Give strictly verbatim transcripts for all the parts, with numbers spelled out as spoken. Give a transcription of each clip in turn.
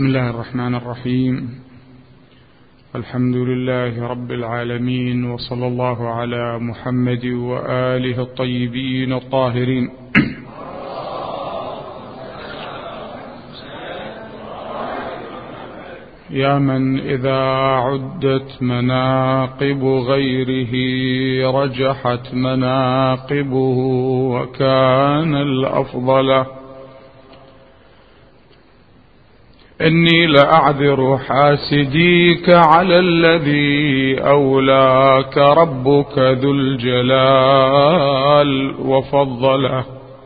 بسم الله الرحمن الرحيم. الحمد لله رب العالمين، وصلى الله على محمد وآله الطيبين الطاهرين. يا من إذا عدت مناقب غيره رجحت مناقبه وكان الأفضل، إني لأعذر حاسديك على الذي أولاك ربك ذو الجلال وفضله.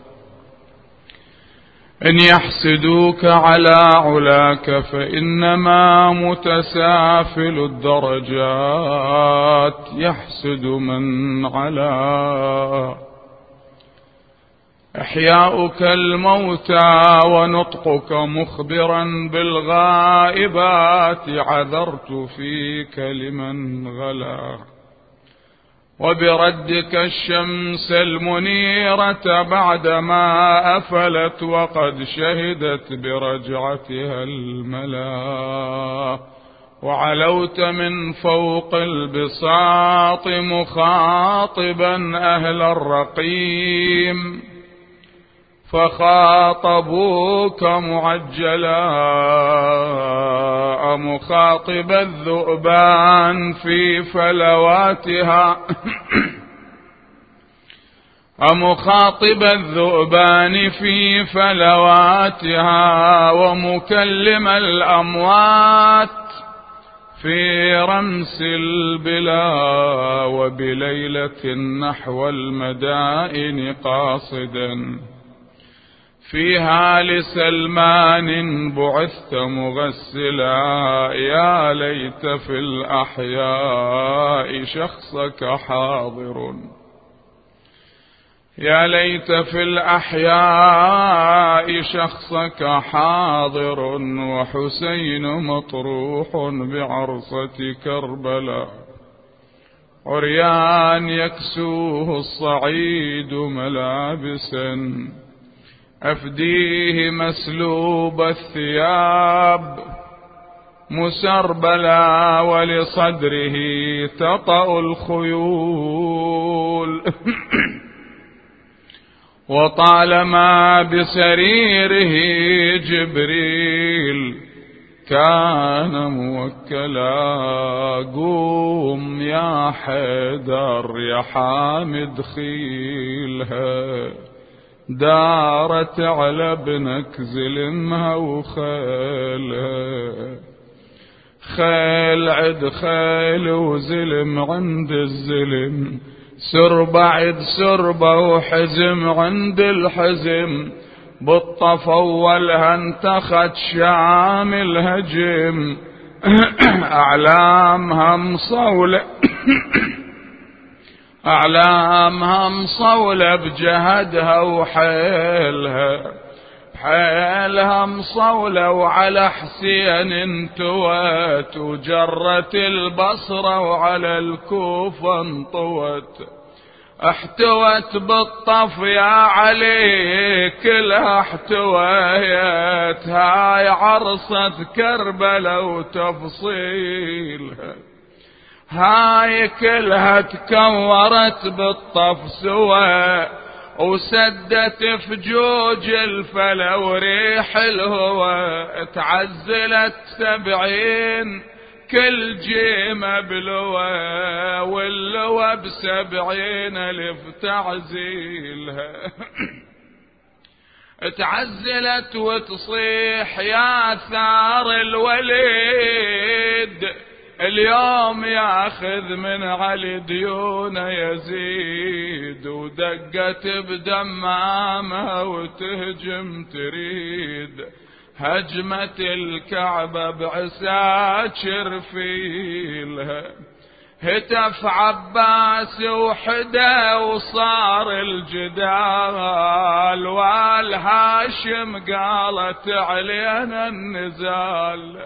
إن يحسدوك على علاك فإنما متسافل الدرجات يحسد من علا. إحياؤك الموتى ونطقك مخبرا بالغائبات عذرت فيك لمن غلا. وبردك الشمس المنيرة بعدما أفلت وقد شهدت برجعتها الملا. وعلوت من فوق البساط مخاطبا أهل الرقيم فخاطبوك معجلا. مخاطب الذؤبان في فلواتها أمخاطب الذؤبان في فلواتها ومكلم الأموات في رمس البلا. وبليلة نحو المدائن قاصدا فيها لسلمان بعثت مغسلا. يا ليت في الأحياء شخصك حاضر يا ليت في الأحياء شخصك حاضر وحسين مطروح بعرصة كربلاء. عريان يكسوه الصعيد ملابسا أفديه مسلوب الثياب مسربلا. ولصدره تطأ الخيول وطالما بسريره جبريل كان موكلا. قوم يا حيدر يا حامد خيلها دارت على ابنك زلمها وخيلها. خيل عد خيل وزلم عند الزلم سربة عد سربة وحزم عند الحزم. بالطف أولها انتخت شام الهجم أعلامها مصولة أعلامها مصولة بجهدها وحيلها. حيلها مصولة وعلى حسين انتوت وجرت البصرة وعلى الكوفة انطوت. احتوت بالطف يا علي كلها احتويت. هاي عرصة كربلاء وتفصيلها هاي كلها تكورت بالطف سوا. وسدت فجوج الفلا وريح الهوى. تعزلت سبعين كل جيمة بلوى واللوى بسبعين الف تعزيلها. تعزلت وتصيح يا ثار الوليد اليوم ياخذ من علي ديون يزيد. ودقت بدمامها وتهجم تريد هجمة الكعبة بعساكر فيلها. هتف عباس وحدا وصار الجدال. والهاشم قالت علينا النزال.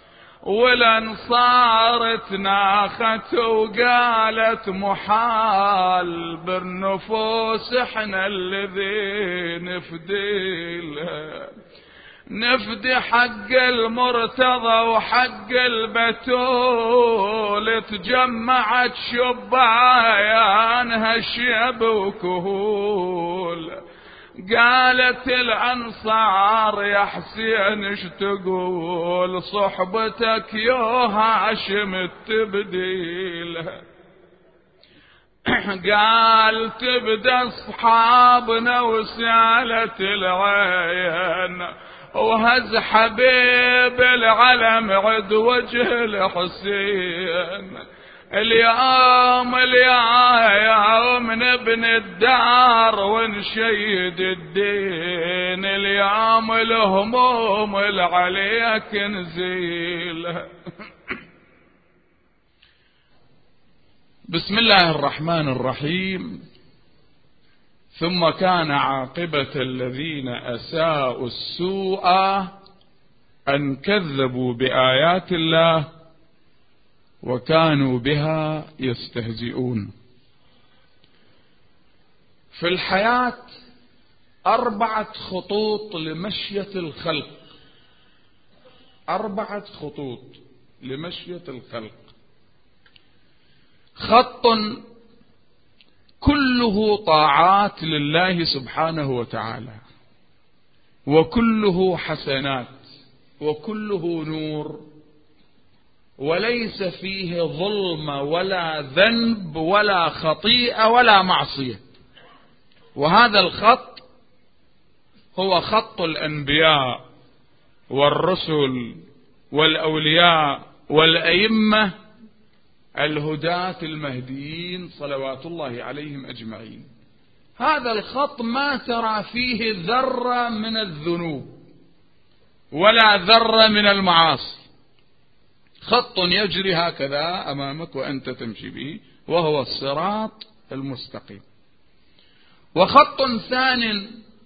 والانصار تناخت وقالت محال بالنفوس احنا الذي نفديلها. نفدي حق المرتضى وحق البتول، تجمعت شبعانها الشيب وكهول. قالت الأنصار يا حسين اش تقول، صحبتك يا هاشم التبديل. قال تبدأ اصحابنا وسالت العين، وهز حبيب العلم عد وجه الحسين. اليوم اليوم نبني الدار ونشيد الدين، اليوم الهموم اللي عليك نزيل. بسم الله الرحمن الرحيم. ثم كان عاقبة الذين أساءوا السوء أن كذبوا بآيات الله وكانوا بها يستهزئون. في الحياة أربعة خطوط لمشية الخلق، أربعة خطوط لمشية الخلق. خط كله طاعات لله سبحانه وتعالى، وكله حسنات، وكله نور، وليس فيه ظلم ولا ذنب ولا خطيئة ولا معصية. وهذا الخط هو خط الأنبياء والرسل والأولياء والأئمة الهداة المهديين صلوات الله عليهم أجمعين. هذا الخط ما ترى فيه ذرة من الذنوب ولا ذرة من المعاصي، خط يجري هكذا أمامك وأنت تمشي به، وهو الصراط المستقيم. وخط ثاني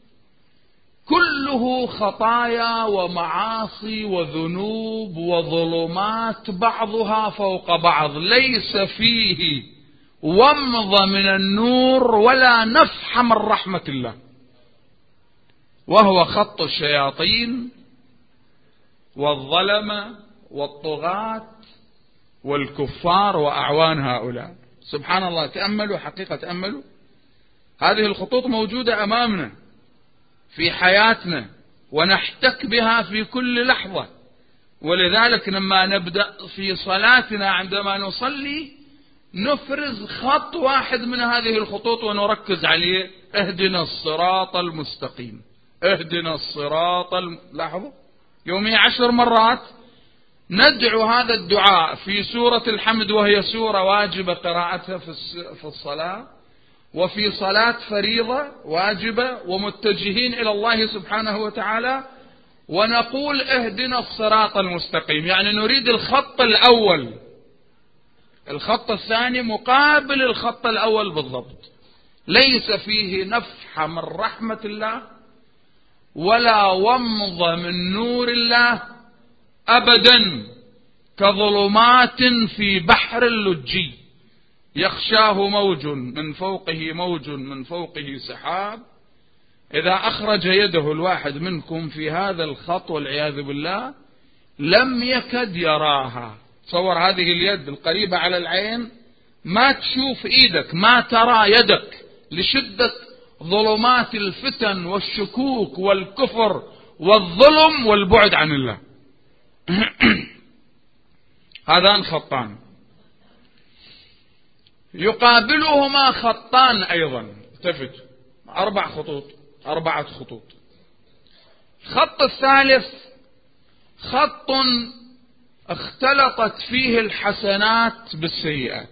كله خطايا ومعاصي وذنوب وظلمات بعضها فوق بعض، ليس فيه ومض من النور ولا نفحة من رحمة الله، وهو خط الشياطين والظلمة والطغاة والكفار وأعوان هؤلاء. سبحان الله، تأملوا حقيقة، تأملوا هذه الخطوط موجودة أمامنا في حياتنا ونحتك بها في كل لحظة. ولذلك لما نبدأ في صلاتنا عندما نصلي نفرز خط واحد من هذه الخطوط ونركز عليه: اهدنا الصراط المستقيم، اهدنا الصراط الم... لاحظوا يومي عشر مرات ندعو هذا الدعاء في سورة الحمد، وهي سورة واجبة قراءتها في الصلاة، وفي صلاة فريضة واجبة ومتجهين إلى الله سبحانه وتعالى، ونقول اهدنا الصراط المستقيم، يعني نريد الخط الأول. الخط الثاني مقابل الخط الأول بالضبط، ليس فيه نفحة من رحمة الله ولا ومض من نور الله أبدا، كظلمات في بحر اللجي يخشاه موج من فوقه موج من فوقه سحاب. إذا أخرج يده الواحد منكم في هذا الخط والعياذ بالله لم يكد يراها. تصور هذه اليد القريبة على العين ما تشوف إيدك، ما ترى يدك، لشدة ظلمات الفتن والشكوك والكفر والظلم والبعد عن الله. هذان خطان، يقابلهما خطان أيضا، التفت، أربع خطوط، أربعة خطوط. الخط الثالث خط اختلطت فيه الحسنات بالسيئات،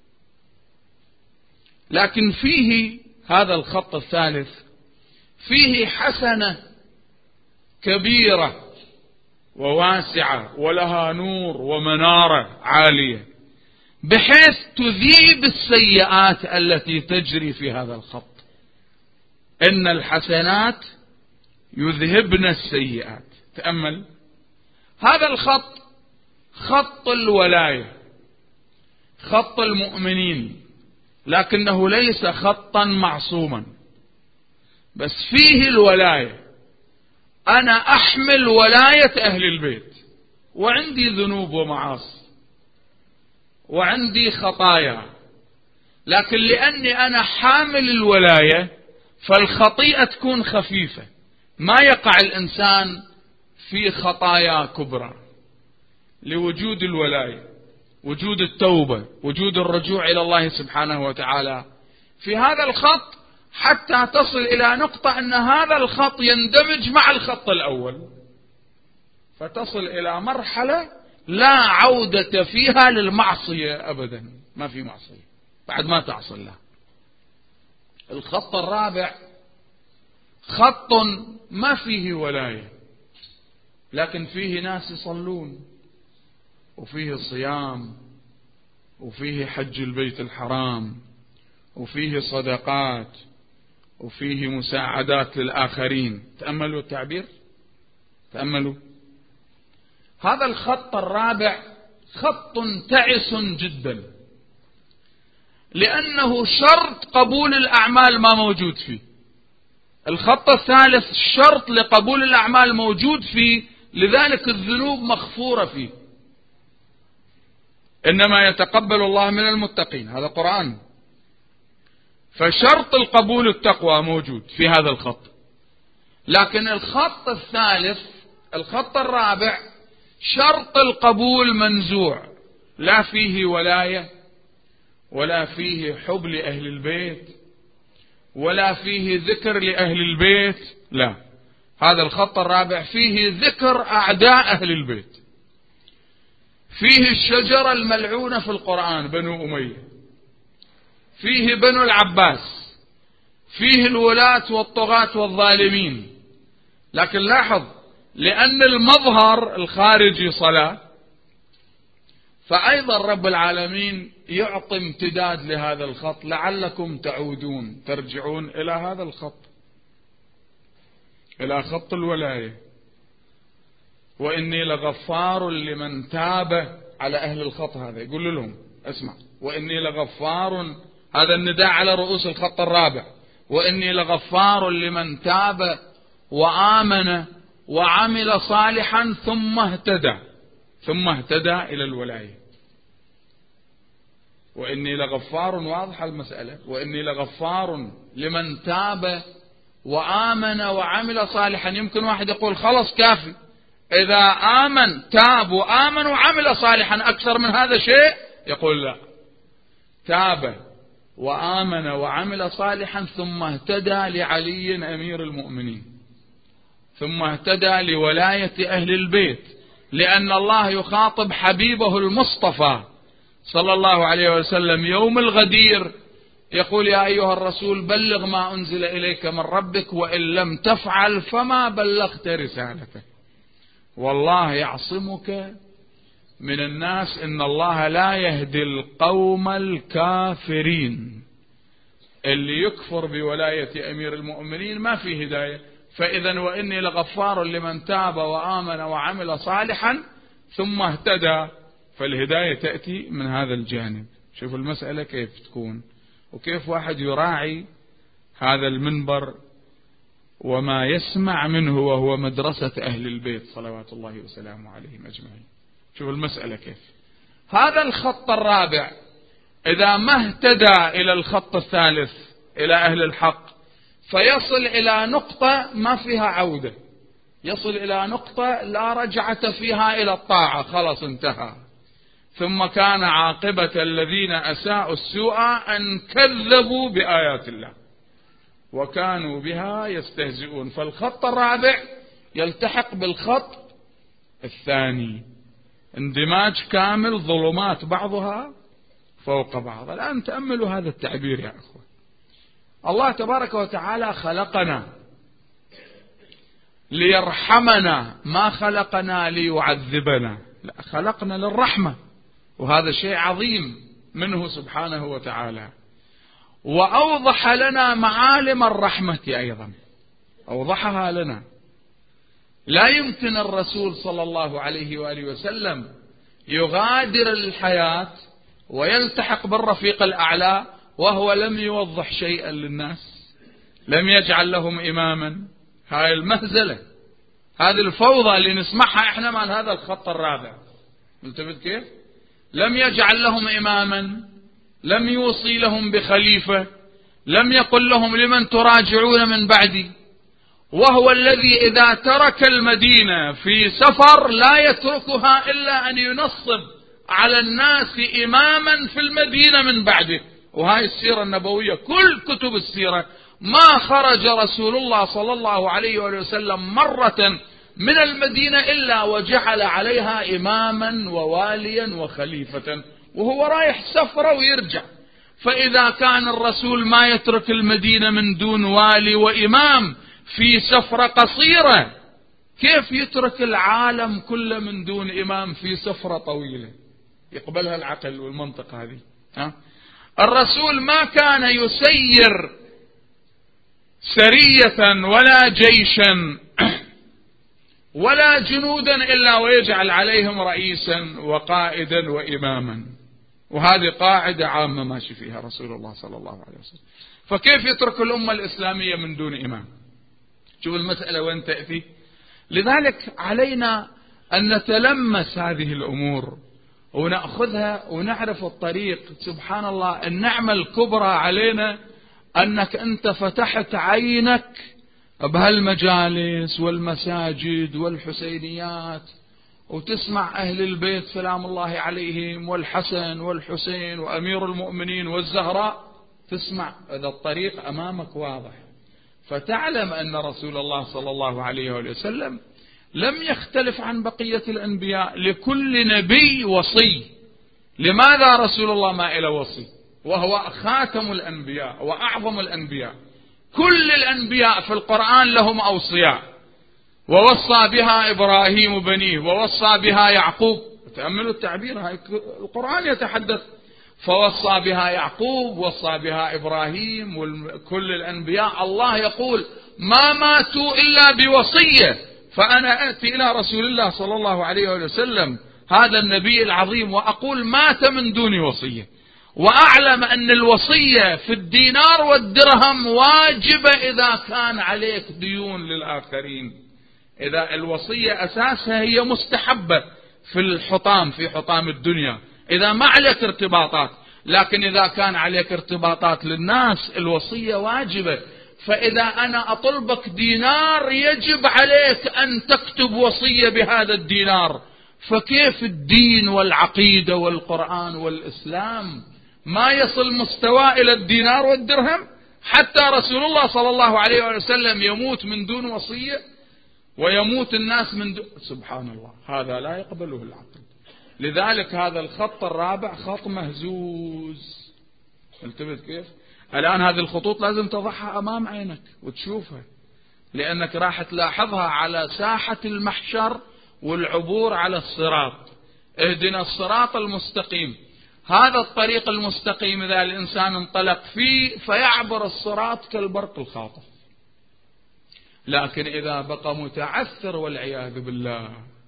لكن فيه هذا الخط الثالث فيه حسنة كبيرة وواسعة ولها نور ومنارة عالية، بحيث تذيب السيئات التي تجري في هذا الخط. إن الحسنات يذهبن السيئات. تأمل هذا الخط، خط الولاية، خط المؤمنين، لكنه ليس خطا معصوما، بس فيه الولاية. أنا أحمل ولاية أهل البيت وعندي ذنوب ومعاصي وعندي خطايا، لكن لأني أنا حامل الولاية فالخطيئة تكون خفيفة، ما يقع الإنسان في خطايا كبرى لوجود الولاية، وجود التوبة، وجود الرجوع إلى الله سبحانه وتعالى في هذا الخط، حتى تصل إلى نقطة أن هذا الخط يندمج مع الخط الأول، فتصل إلى مرحلة لا عودة فيها للمعصية أبدا، ما في معصية بعد ما تعصي الله. الخط الرابع خط ما فيه ولاية، لكن فيه ناس يصلون، وفيه صيام، وفيه حج البيت الحرام، وفيه صدقات، وفيه مساعدات للآخرين. تأملوا التعبير، تأملوا. هذا الخط الرابع خط تعس جدا، لأنه شرط قبول الأعمال ما موجود فيه. الخط الثالث شرط لقبول الأعمال موجود فيه، لذلك الذنوب مغفورة فيه. إنما يتقبل الله من المتقين، هذا قرآن. فشرط القبول التقوى موجود في هذا الخط، لكن الخط الثالث الخط الرابع شرط القبول منزوع، لا فيه ولاية، ولا فيه حب لأهل البيت، ولا فيه ذكر لأهل البيت، لا. هذا الخط الرابع فيه ذكر أعداء أهل البيت، فيه الشجرة الملعونة في القرآن بنو أمية، فيه بنو العباس، فيه الولاة والطغاة والظالمين. لكن لاحظ، لأن المظهر الخارجي صلاة، فأيضا رب العالمين يعطي امتداد لهذا الخط لعلكم تعودون، ترجعون إلى هذا الخط، إلى خط الولاية. وإني لغفار لمن تاب على أهل الخط هذا، يقول لهم اسمع، وإني لغفار، هذا النداء على رؤوس الخط الرابع، وإني لغفار لمن تاب وآمن وعمل صالحا ثم اهتدى، ثم اهتدى إلى الولاية. وإني لغفار، واضحة المسألة، وإني لغفار لمن تاب وآمن وعمل صالحا. يمكن واحد يقول خلص كافي، إذا آمن تاب وآمن وعمل صالحا أكثر من هذا شيء؟ يقول لا، تاب وآمن وعمل صالحا ثم اهتدى لعلي أمير المؤمنين، ثم اهتدى لولاية أهل البيت، لأن الله يخاطب حبيبه المصطفى صلى الله عليه وسلم يوم الغدير، يقول يا أيها الرسول بلغ ما أنزل إليك من ربك وإن لم تفعل فما بلغت رسالته، والله يعصمك من الناس، إن الله لا يهدي القوم الكافرين. اللي يكفر بولاية أمير المؤمنين ما في هداية. فإذا وإني لغفار لمن تاب وآمن وعمل صالحا ثم اهتدى، فالهداية تأتي من هذا الجانب. شوف المسألة كيف تكون، وكيف واحد يراعي هذا المنبر وما يسمع منه وهو مدرسة أهل البيت صلوات الله وسلامه عليهم أجمعين. شوف المسألة كيف. هذا الخط الرابع إذا ما اهتدى إلى الخط الثالث إلى أهل الحق، فيصل إلى نقطة ما فيها عودة، يصل إلى نقطة لا رجعة فيها إلى الطاعة، خلاص انتهى. ثم كان عاقبة الذين أساءوا السوء أن كذبوا بآيات الله وكانوا بها يستهزئون. فالخط الرابع يلتحق بالخط الثاني، اندماج كامل، ظلمات بعضها فوق بعض. الآن تأملوا هذا التعبير يا أخوة. الله تبارك وتعالى خلقنا ليرحمنا، ما خلقنا ليعذبنا، لا، خلقنا للرحمة، وهذا شيء عظيم منه سبحانه وتعالى. وأوضح لنا معالم الرحمة أيضا، أوضحها لنا. لا يمكن الرسول صلى الله عليه وآله وسلم يغادر الحياة ويلتحق بالرفيق الأعلى وهو لم يوضح شيئا للناس، لم يجعل لهم إماما. هاي المهزلة، هذه الفوضى اللي نسمعها احنا مع هذا الخط الرابع. ملتفت كيف؟ لم يجعل لهم إماما، لم يوصي لهم بخليفة، لم يقل لهم لمن تراجعون من بعدي، وهو الذي إذا ترك المدينة في سفر لا يتركها إلا أن ينصب على الناس إماما في المدينة من بعده. وهاي السيرة النبوية، كل كتب السيرة ما خرج رسول الله صلى الله عليه وسلم مرة من المدينة إلا وجعل عليها إماما وواليا وخليفة وهو رايح سفرة ويرجع. فإذا كان الرسول ما يترك المدينة من دون والي وإمام في سفرة قصيرة، كيف يترك العالم كله من دون إمام في سفرة طويلة؟ يقبلها العقل والمنطق هذه؟ ها؟ الرسول ما كان يسير سرية ولا جيشا ولا جنودا إلا ويجعل عليهم رئيسا وقائدا وإماما، وهذه قاعدة عامة ماشي فيها رسول الله صلى الله عليه وسلم. فكيف يترك الأمة الإسلامية من دون إمام؟ شوف المسألة وين تأتي. لذلك علينا أن نتلمس هذه الأمور ونأخذها ونعرف الطريق. سبحان الله، النعمة الكبرى علينا أنك أنت فتحت عينك بهالمجالس والمساجد والحسينيات، وتسمع أهل البيت سلام الله عليهم والحسن والحسين وأمير المؤمنين والزهراء، تسمع هذا الطريق أمامك واضح، فتعلم أن رسول الله صلى الله عليه وسلم لم يختلف عن بقية الأنبياء، لكل نبي وصي. لماذا رسول الله ما إلى وصي وهو خاتم الأنبياء وأعظم الأنبياء؟ كل الأنبياء في القرآن لهم أوصياء، ووصى بها إبراهيم بنيه، ووصى بها يعقوب. تأملوا التعبير، هاي القرآن يتحدث، فوصى بها يعقوب، وصى بها إبراهيم، وكل الأنبياء الله يقول ما ماتوا إلا بوصية. فأنا أتي إلى رسول الله صلى الله عليه وسلم هذا النبي العظيم وأقول مات من دون وصية، وأعلم أن الوصية في الدينار والدرهم واجبة إذا كان عليك ديون للآخرين. إذا الوصية أساسها هي مستحبة في الحطام، في حطام الدنيا، إذا ما عليك ارتباطات، لكن إذا كان عليك ارتباطات للناس الوصية واجبة. فإذا أنا أطلبك دينار يجب عليك أن تكتب وصية بهذا الدينار. فكيف الدين والعقيدة والقرآن والإسلام ما يصل مستوى إلى الدينار والدرهم؟ حتى رسول الله صلى الله عليه وسلم يموت من دون وصية ويموت الناس من دون. سبحان الله، هذا لا يقبله العقل. لذلك هذا الخط الرابع خط مهزوز. التفت كيف؟ الآن هذه الخطوط لازم تضعها أمام عينك وتشوفها، لأنك راح تلاحظها على ساحة المحشر والعبور على الصراط. اهدنا الصراط المستقيم. هذا الطريق المستقيم إذا الإنسان انطلق فيه فيعبر الصراط كالبرق الخاطف، لكن إذا بقى متعثر والعياذ بالله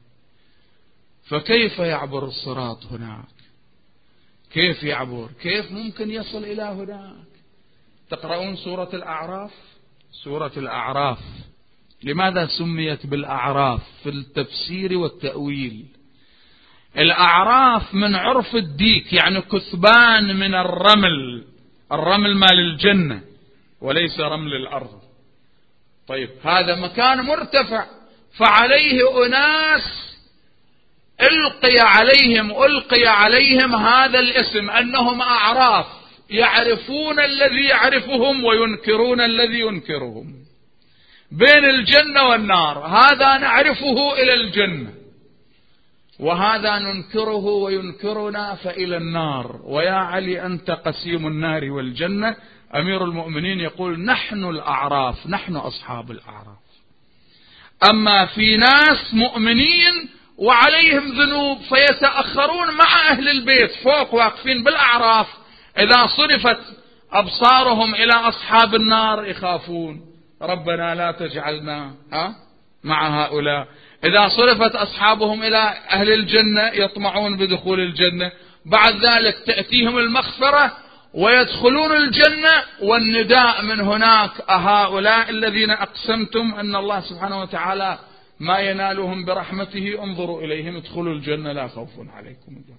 فكيف يعبر الصراط هناك؟ كيف يعبر؟ كيف ممكن يصل إلى هناك؟ تقرؤون سورة الأعراف؟ سورة الأعراف لماذا سميت بالأعراف في التفسير والتأويل؟ الأعراف من عرف الديك، يعني كثبان من الرمل، الرمل مال الجنة وليس رمل الأرض. طيب هذا مكان مرتفع، فعليه أناس ألقي عليهم ألقي عليهم هذا الاسم أنهم أعراف، يعرفون الذي يعرفهم وينكرون الذي ينكرهم. بين الجنة والنار، هذا نعرفه إلى الجنة وهذا ننكره وينكرنا فإلى النار. ويا علي أنت قسيم النار والجنة. أمير المؤمنين يقول نحن الأعراف، نحن أصحاب الأعراف. أما في ناس مؤمنين وعليهم ذنوب فيتأخرون مع أهل البيت فوق واقفين بالأعراف، إذا صرفت أبصارهم إلى أصحاب النار يخافون ربنا لا تجعلنا ها مع هؤلاء. إذا صرفت أصحابهم إلى أهل الجنة يطمعون بدخول الجنة. بعد ذلك تأتيهم المغفرة ويدخلون الجنة، والنداء من هناك أهؤلاء الذين أقسمتم أن الله سبحانه وتعالى ما ينالهم برحمته انظروا إليهم ادخلوا الجنة لا خوف عليكم اليوم.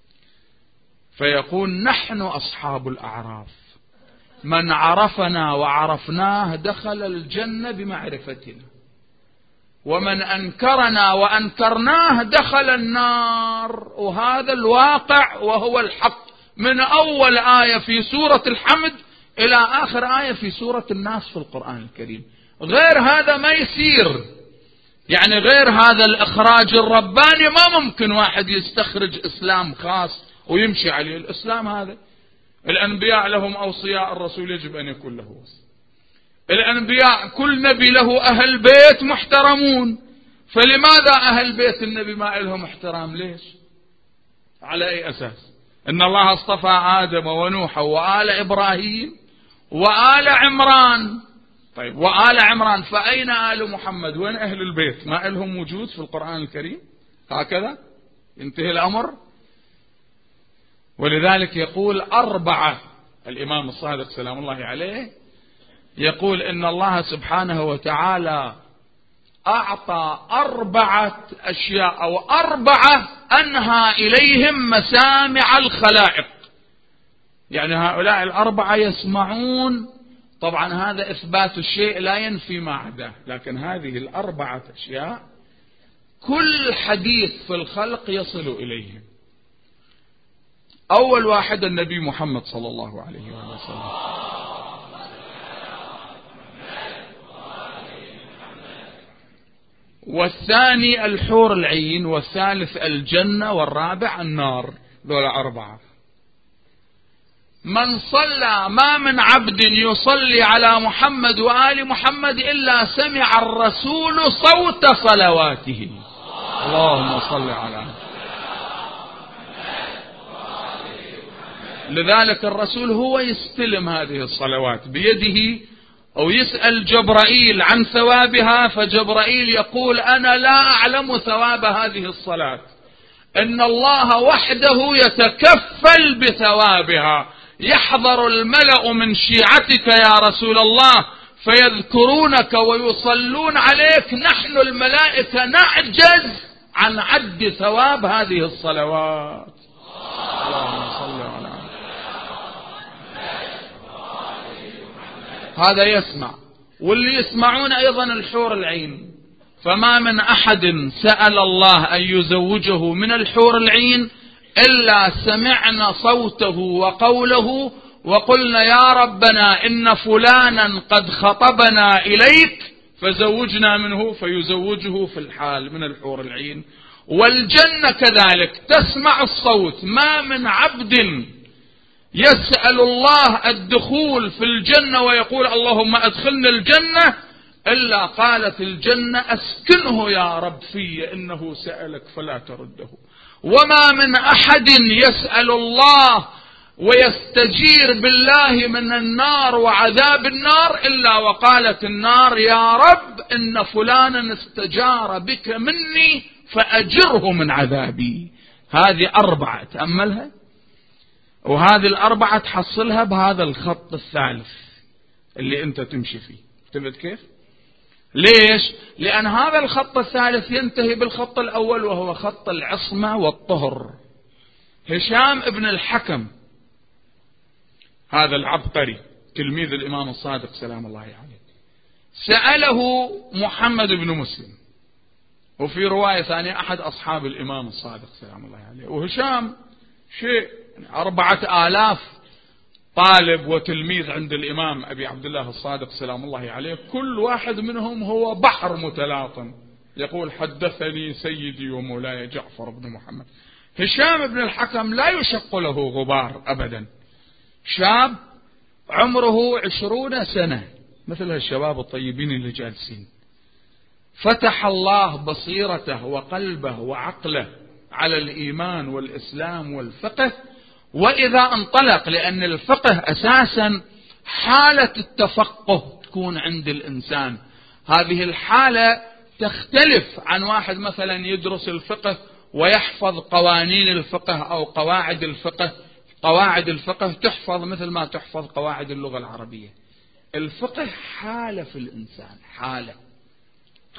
فيقول نحن أصحاب الأعراف، من عرفنا وعرفناه دخل الجنة بمعرفتنا، ومن أنكرنا وأنكرناه دخل النار. وهذا الواقع وهو الحق من أول آية في سورة الحمد إلى آخر آية في سورة الناس في القرآن الكريم. غير هذا ما يصير، يعني غير هذا الإخراج الرباني ما ممكن واحد يستخرج إسلام خاص ويمشي عليه. الإسلام هذا الأنبياء لهم أوصياء، الرسول يجب أن يكون له وصي. الأنبياء كل نبي له أهل بيت محترمون، فلماذا أهل بيت النبي ما لهم احترام؟ ليش؟ على أي أساس؟ إن الله اصطفى آدم ونوح وآل إبراهيم وآل عمران. طيب وآل عمران، فأين آل محمد؟ وين أهل البيت؟ ما لهم وجود في القرآن الكريم؟ هكذا ينتهي الأمر. ولذلك يقول أربعة، الإمام الصادق سلام الله عليه يقول إن الله سبحانه وتعالى أعطى أربعة أشياء أو أربعة أنهى إليهم مسامع الخلائق، يعني هؤلاء الأربعة يسمعون. طبعا هذا إثبات الشيء لا ينفي ما عداه، لكن هذه الأربعة أشياء كل حديث في الخلق يصل إليهم. أول واحد النبي محمد صلى الله عليه وسلم، والثاني الحور العين، والثالث الجنة، والرابع النار. دول أربعة. من صلى، ما من عبد يصلي على محمد وآل محمد إلا سمع الرسول صوت صلواته. اللهم صل على محمد. لذلك الرسول هو يستلم هذه الصلوات بيده، أو يسأل جبرائيل عن ثوابها، فجبرائيل يقول أنا لا أعلم ثواب هذه الصلاة، إن الله وحده يتكفل بثوابها. يحضر الملأ من شيعتك يا رسول الله فيذكرونك ويصلون عليك، نحن الملائكة نعجز عن عد ثواب هذه الصلوات. اللهم صل على هذا يسمع. واللي يسمعون أيضا الحور العين، فما من أحد سأل الله أن يزوجه من الحور العين إلا سمعنا صوته وقوله وقلنا يا ربنا إن فلانا قد خطبنا إليك فزوجنا منه، فيزوجه في الحال من الحور العين. والجنة كذلك تسمع الصوت. ما من عبد يسأل الله الدخول في الجنة ويقول اللهم أدخلنا الجنة إلا قالت الجنة أسكنه يا رب في، إنه سألك فلا ترده. وما من أحد يسأل الله ويستجير بالله من النار وعذاب النار إلا وقالت النار يا رب إن فلانا استجار بك مني فأجره من عذابي. هذه أربعة تأملها، وهذه الأربعة تحصلها بهذا الخط الثالث اللي أنت تمشي فيه. تبت كيف؟ ليش؟ لأن هذا الخط الثالث ينتهي بالخط الأول وهو خط العصمة والطهر. هشام ابن الحكم هذا العبقري تلميذ الإمام الصادق سلام الله عليه سأله محمد بن مسلم، وفي رواية ثانية أحد أصحاب الإمام الصادق سلام الله عليه. وهشام شيء أربعة آلاف طالب وتلميذ عند الإمام أبي عبد الله الصادق سلام الله عليه، كل واحد منهم هو بحر متلاطم. يقول حدثني سيدي ومولاي جعفر بن محمد. هشام بن الحكم لا يشق له غبار أبدا، شاب عمره عشرون سنة مثل الشباب الطيبين اللي جالسين. فتح الله بصيرته وقلبه وعقله على الإيمان والإسلام والفقه. وإذا انطلق، لأن الفقه أساسا حالة التفقه تكون عند الإنسان، هذه الحالة تختلف عن واحد مثلا يدرس الفقه ويحفظ قوانين الفقه أو قواعد الفقه. قواعد الفقه تحفظ مثل ما تحفظ قواعد اللغة العربية. الفقه حالة في الإنسان، حالة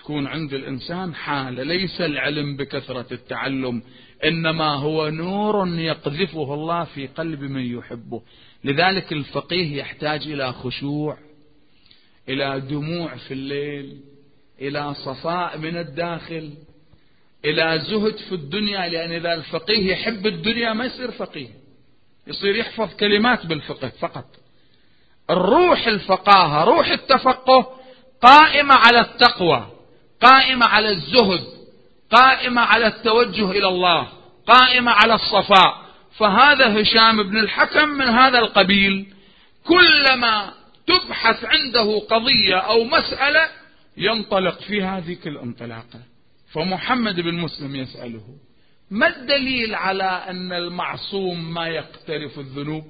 تكون عند الإنسان حالة، ليس العلم بكثرة التعلم، إنما هو نور يقذفه الله في قلب من يحبه. لذلك الفقيه يحتاج إلى خشوع، إلى دموع في الليل، إلى صفاء من الداخل، إلى زهد في الدنيا. لأن إذا الفقيه يحب الدنيا ما يصير فقيه، يصير يحفظ كلمات بالفقه فقط. الروح الفقاهة، روح التفقه، قائمة على التقوى، قائمة على الزهد، قائمة على التوجه إلى الله، قائمة على الصفاء. فهذا هشام بن الحكم من هذا القبيل، كلما تبحث عنده قضية أو مسألة ينطلق في هذه الانطلاقة. فمحمد بن مسلم يسأله: ما الدليل على أن المعصوم ما يقترف الذنوب؟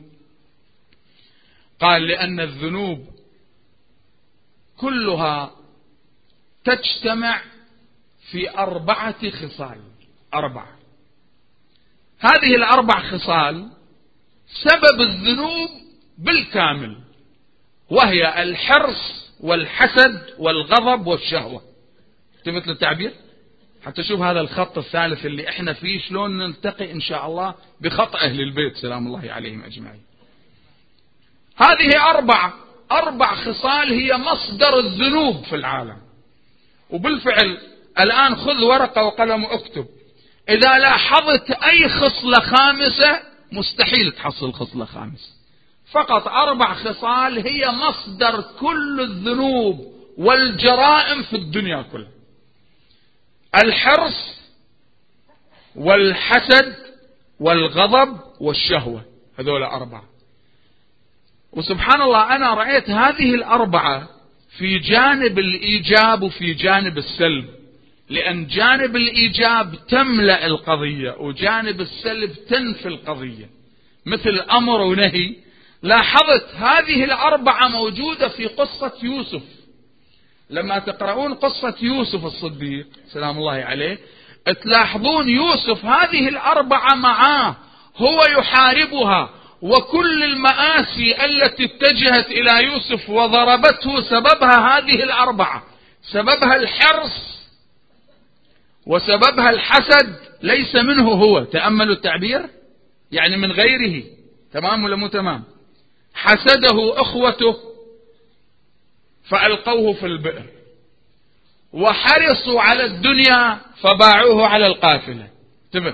قال: لأن الذنوب كلها تجتمع في أربعة خصال، أربعة. هذه الأربع خصال سبب الذنوب بالكامل، وهي الحرص والحسد والغضب والشهوة. تمت التعبير؟ حتى شوف هذا الخط الثالث اللي احنا فيه شلون نلتقي ان شاء الله بخط اهل البيت سلام الله عليهم اجمعين. هذه اربع اربع خصال هي مصدر الذنوب في العالم. وبالفعل الان خذ ورقة وقلم واكتب، اذا لاحظت اي خصلة خامسة مستحيل تحصل خصلة خامسة، فقط اربع خصال هي مصدر كل الذنوب والجرائم في الدنيا كلها: الحرص والحسد والغضب والشهوة. هذول أربعة. وسبحان الله أنا رأيت هذه الأربعة في جانب الإيجاب وفي جانب السلب، لأن جانب الإيجاب تملأ القضية وجانب السلب تنفي القضية، مثل أمر ونهي. لاحظت هذه الأربعة موجودة في قصة يوسف. لما تقرؤون قصة يوسف الصديق سلام الله عليه تلاحظون يوسف هذه الأربعة معاه، هو يحاربها، وكل المآسي التي اتجهت إلى يوسف وضربته سببها هذه الأربعة: سببها الحرص، وسببها الحسد ليس منه هو، تأملوا التعبير، يعني من غيره. تمام ولا مو تمام؟ حسده أخوته فألقوه في البئر، وحرصوا على الدنيا فباعوه على القافلة. تبت.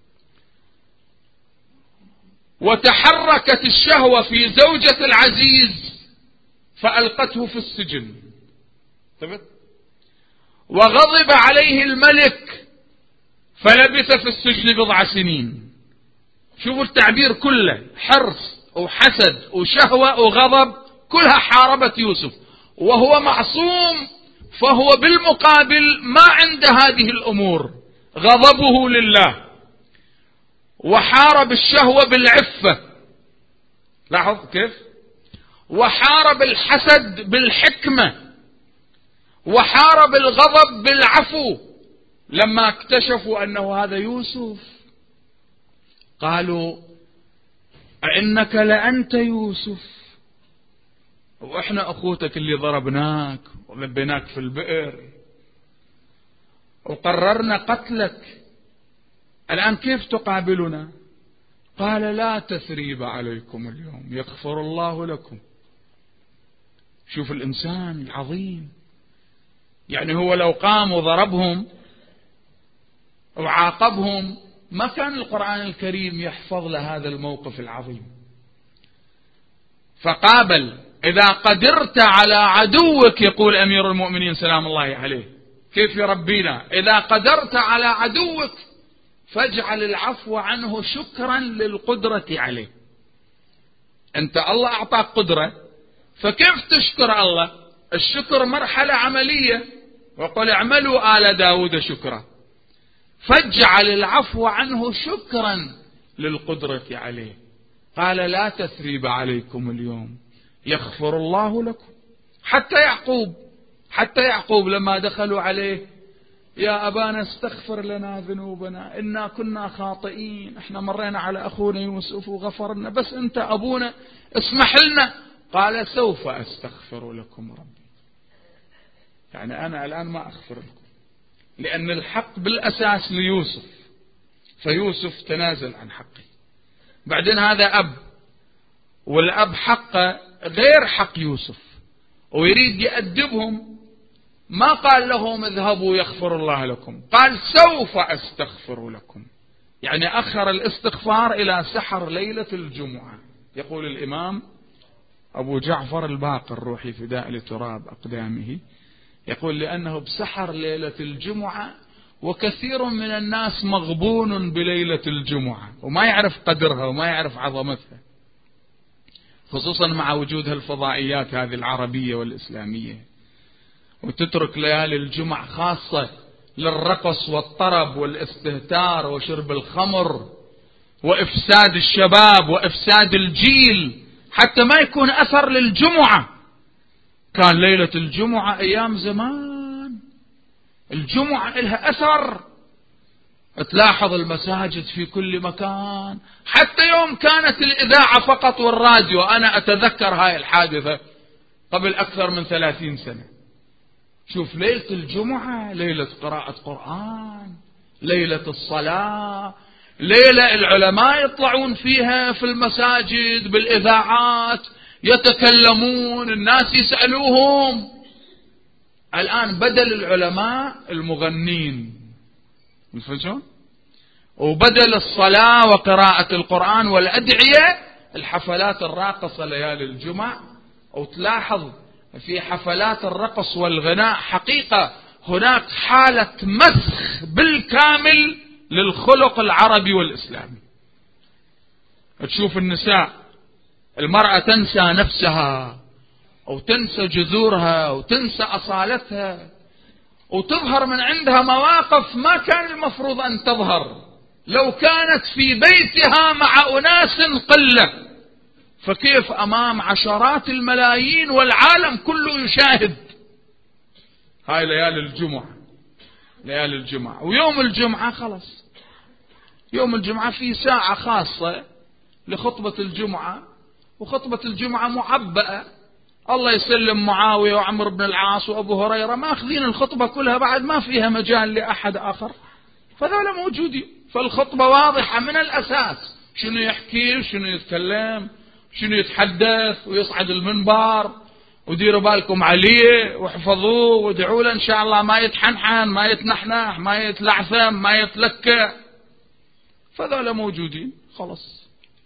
وتحركت الشهوة في زوجة العزيز فألقته في السجن. تبت. وغضب عليه الملك فلبث في السجن بضع سنين. شوفوا التعبير كله: حرص وحسد وشهوة وغضب، كلها حاربت يوسف، وهو معصوم، فهو بالمقابل ما عند هذه الأمور، غضبه لله. وحارب الشهوة بالعفة، لاحظ كيف، وحارب الحسد بالحكمة، وحارب الغضب بالعفو. لما اكتشفوا أنه هذا يوسف قالوا: أئنك لأنت يوسف، وإحنا أخوتك اللي ضربناك ولبيناك في البئر وقررنا قتلك، الآن كيف تقابلنا؟ قال: لا تثريب عليكم اليوم يغفر الله لكم. شوف الإنسان العظيم، يعني هو لو قام وضربهم وعاقبهم ما كان القرآن الكريم يحفظ له هذا الموقف العظيم. فقابل: إذا قدرت على عدوك، يقول أمير المؤمنين سلام الله عليه، كيف يربينا؟ إذا قدرت على عدوك فاجعل العفو عنه شكرا للقدرة عليه. أنت الله أعطاك قدرة، فكيف تشكر الله؟ الشكر مرحلة عملية، وقل اعملوا آل داود شكرا. فاجعل العفو عنه شكرا للقدرة عليه. قال: لا تثريب عليكم اليوم يغفر الله لكم. حتى يعقوب حتى يعقوب لما دخلوا عليه: يا أبانا استغفر لنا ذنوبنا إنا كنا خاطئين، احنا مرينا على أخونا يوسف وغفرنا، بس أنت أبونا اسمح لنا. قال: سوف أستغفر لكم ربي. يعني أنا الآن ما أغفر لكم، لأن الحق بالأساس ليوسف، فيوسف تنازل عن حقه. بعدين هذا أب، والأب حقه غير حق يوسف ويريد يأدبهم، ما قال لهم اذهبوا يغفر الله لكم، قال سوف أستغفر لكم، يعني أخر الاستغفار إلى سحر ليلة الجمعة. يقول الإمام أبو جعفر الباقر روحي فداء لتراب أقدامه، يقول لأنه بسحر ليلة الجمعة، وكثير من الناس مغبون بليلة الجمعة وما يعرف قدرها وما يعرف عظمتها، خصوصا مع وجود الفضائيات هذه العربية والإسلامية، وتترك ليالي الجمعة خاصة للرقص والطرب والاستهتار وشرب الخمر وإفساد الشباب وإفساد الجيل، حتى ما يكون أثر للجمعة. كان ليلة الجمعة أيام زمان الجمعة لها أثر، تلاحظ المساجد في كل مكان، حتى يوم كانت الإذاعة فقط والراديو. أنا أتذكر هاي الحادثة قبل أكثر من ثلاثين سنة. شوف ليلة الجمعة ليلة قراءة قرآن، ليلة الصلاة، ليلة العلماء يطلعون فيها في المساجد بالإذاعات يتكلمون، الناس يسألوهم. الآن بدل العلماء المغنين، الفجر، وبدل الصلاة وقراءة القرآن والأدعية الحفلات الراقصة ليالي الجمعة. وتلاحظ في حفلات الرقص والغناء حقيقة هناك حالة مسخ بالكامل للخلق العربي والإسلامي. تشوف النساء، المرأة تنسى نفسها أو تنسى جذورها أو تنسى أصالتها، وتظهر من عندها مواقف ما كان المفروض أن تظهر لو كانت في بيتها مع أناس قلة، فكيف أمام عشرات الملايين والعالم كله يشاهد. هاي ليالي الجمعة، ليالي الجمعة. ويوم الجمعة خلص، يوم الجمعة في ساعة خاصة لخطبة الجمعة، وخطبة الجمعة معبأة. الله يسلم معاوية وعمر بن العاص وأبو هريرة ما أخذين الخطبة كلها، بعد ما فيها مجال لأحد آخر، فذولا موجودين. فالخطبة واضحة من الأساس، شنو يحكي وشنو يتكلم، شنو يتحدث ويصعد المنبر، وديروا بالكم عليه واحفظوه وادعوا له إن شاء الله ما يتحنحن ما يتنحنح ما يتلعثم ما يتلكى. فذولا موجودين خلص،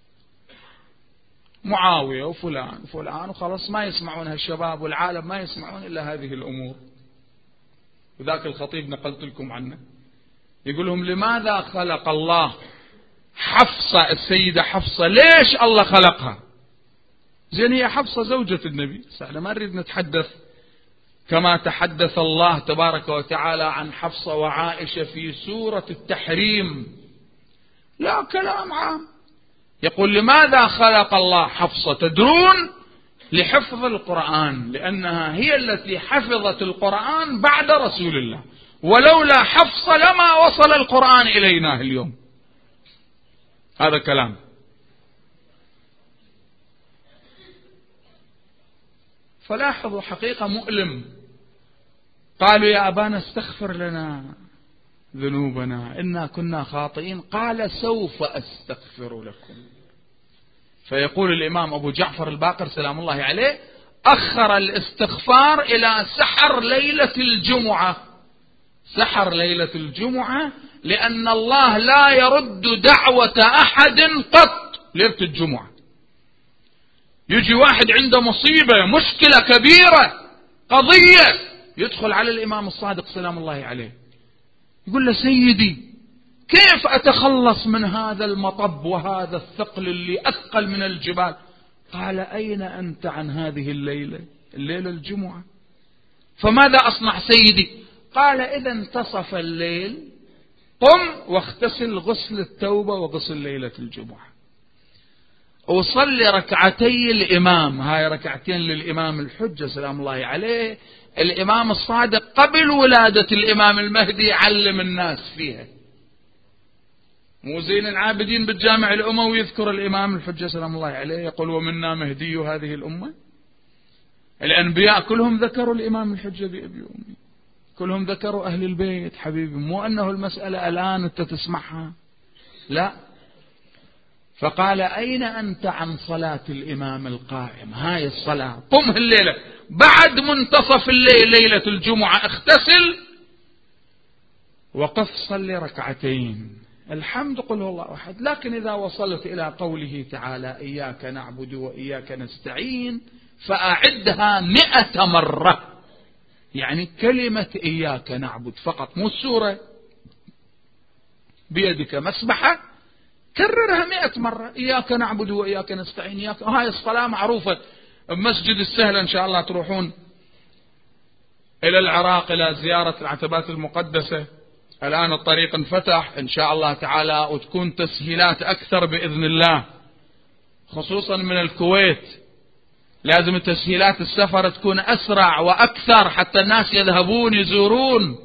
معاوية وفلان وفلان، وخلص ما يسمعونها الشباب والعالم، ما يسمعون إلا هذه الأمور. وذاك الخطيب نقلت لكم عنه يقول لهم لماذا خلق الله حفصة، السيدة حفصة ليش الله خلقها؟ زين هي حفصة زوجة النبي، احنا ما نريد نتحدث كما تحدث الله تبارك وتعالى عن حفصة وعائشة في سورة التحريم، لا كلام عام. يقول لماذا خلق الله حفصة؟ تدرون؟ لحفظ القرآن، لأنها هي التي حفظت القرآن بعد رسول الله، ولولا حفصة لما وصل القرآن إلينا اليوم. هذا كلام. فلاحظوا حقيقة مؤلم، قالوا يا أبانا استغفر لنا ذنوبنا إنا كنا خاطئين، قال سوف أستغفر لكم. فيقول الإمام أبو جعفر الباقر سلام الله عليه أخر الاستغفار إلى سحر ليلة الجمعة، سحر ليلة الجمعة، لأن الله لا يرد دعوة أحد قط ليلة الجمعة. يجي واحد عنده مصيبة مشكلة كبيرة قضية، يدخل على الإمام الصادق سلام الله عليه يقول له سيدي كيف أتخلص من هذا المطب وهذا الثقل اللي أثقل من الجبال؟ قال أين أنت عن هذه الليلة، الليلة الجمعة؟ فماذا أصنع سيدي؟ قال إذا انتصف الليل قم واغتسل غسل التوبة وغسل ليلة الجمعة، وصلي ركعتي الإمام، هاي ركعتين للإمام الحجة سلام الله عليه، الإمام الصادق قبل ولادة الإمام المهدي علم الناس فيها. مو زين العابدين بالجامع الأموي يذكر الإمام الحجة سلام الله عليه يقول ومنا مهدي هذه الأمة. الأنبياء كلهم ذكروا الإمام الحجة بأبي أمي. كلهم ذكروا أهل البيت حبيبي، مو أنه المسألة الآن أنت تسمعها، لا. فقال أين أنت عن صلاة الإمام القائم؟ هاي الصلاة قم الليلة بعد منتصف الليل ليلة الجمعة، اغتسل وقف صلي ركعتين الحمد قل هو الله أحد. لكن إذا وصلت إلى قوله تعالى إياك نعبد وإياك نستعين فأعدها مئة مرة، يعني كلمة إياك نعبد فقط، مو السورة، بيدك مسبحة كررها مئة مرة، إياك نعبد وإياك نستعين إياك. هاي الصلاة معروفة بمسجد السهل، إن شاء الله تروحون إلى العراق إلى زيارة العتبات المقدسة، الآن الطريق انفتح إن شاء الله تعالى، وتكون تسهيلات أكثر بإذن الله، خصوصا من الكويت لازم تسهيلات السفر تكون أسرع وأكثر حتى الناس يذهبون يزورون.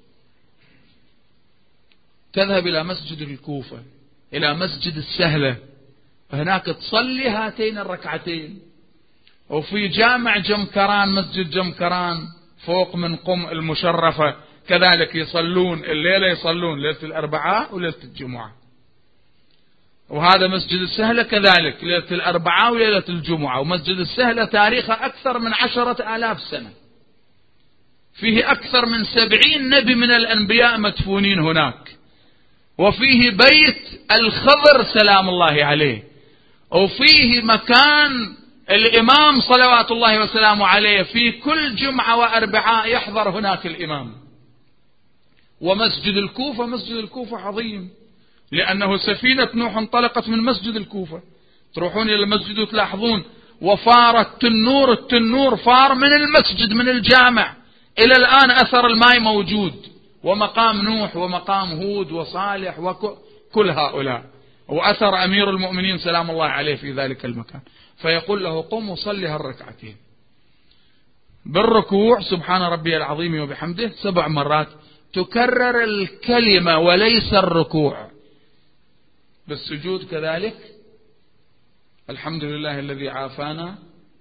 تذهب إلى مسجد الكوفة إلى مسجد السهلة، هناك تصلي هاتين الركعتين. وفي جامع جمكران مسجد جمكران فوق من قم المشرفة كذلك يصلون الليلة، يصلون ليلة الأربعاء وليلة الجمعة. وهذا مسجد السهلة كذلك ليلة الأربعاء وليلة الجمعة. ومسجد السهلة تاريخه أكثر من عشرة آلاف سنة، فيه أكثر من سبعين نبي من الأنبياء مدفونين هناك، وفيه بيت الخضر سلام الله عليه، وفيه مكان الإمام صلوات الله وسلامه عليه في كل جمعة وأربعاء يحضر هناك الإمام. ومسجد الكوفة، مسجد الكوفة عظيم لأنه سفينة نوح انطلقت من مسجد الكوفة. تروحون إلى المسجد وتلاحظون وفار التنور، التنور فار من المسجد من الجامع إلى الآن أثر الماء موجود، ومقام نوح ومقام هود وصالح وكل هؤلاء، وأثر أمير المؤمنين سلام الله عليه في ذلك المكان. فيقول له قم وصلي هالركعتين بالركوع سبحان ربي العظيم وبحمده سبع مرات، تكرر الكلمة وليس الركوع. بالسجود كذلك الحمد لله الذي عافانا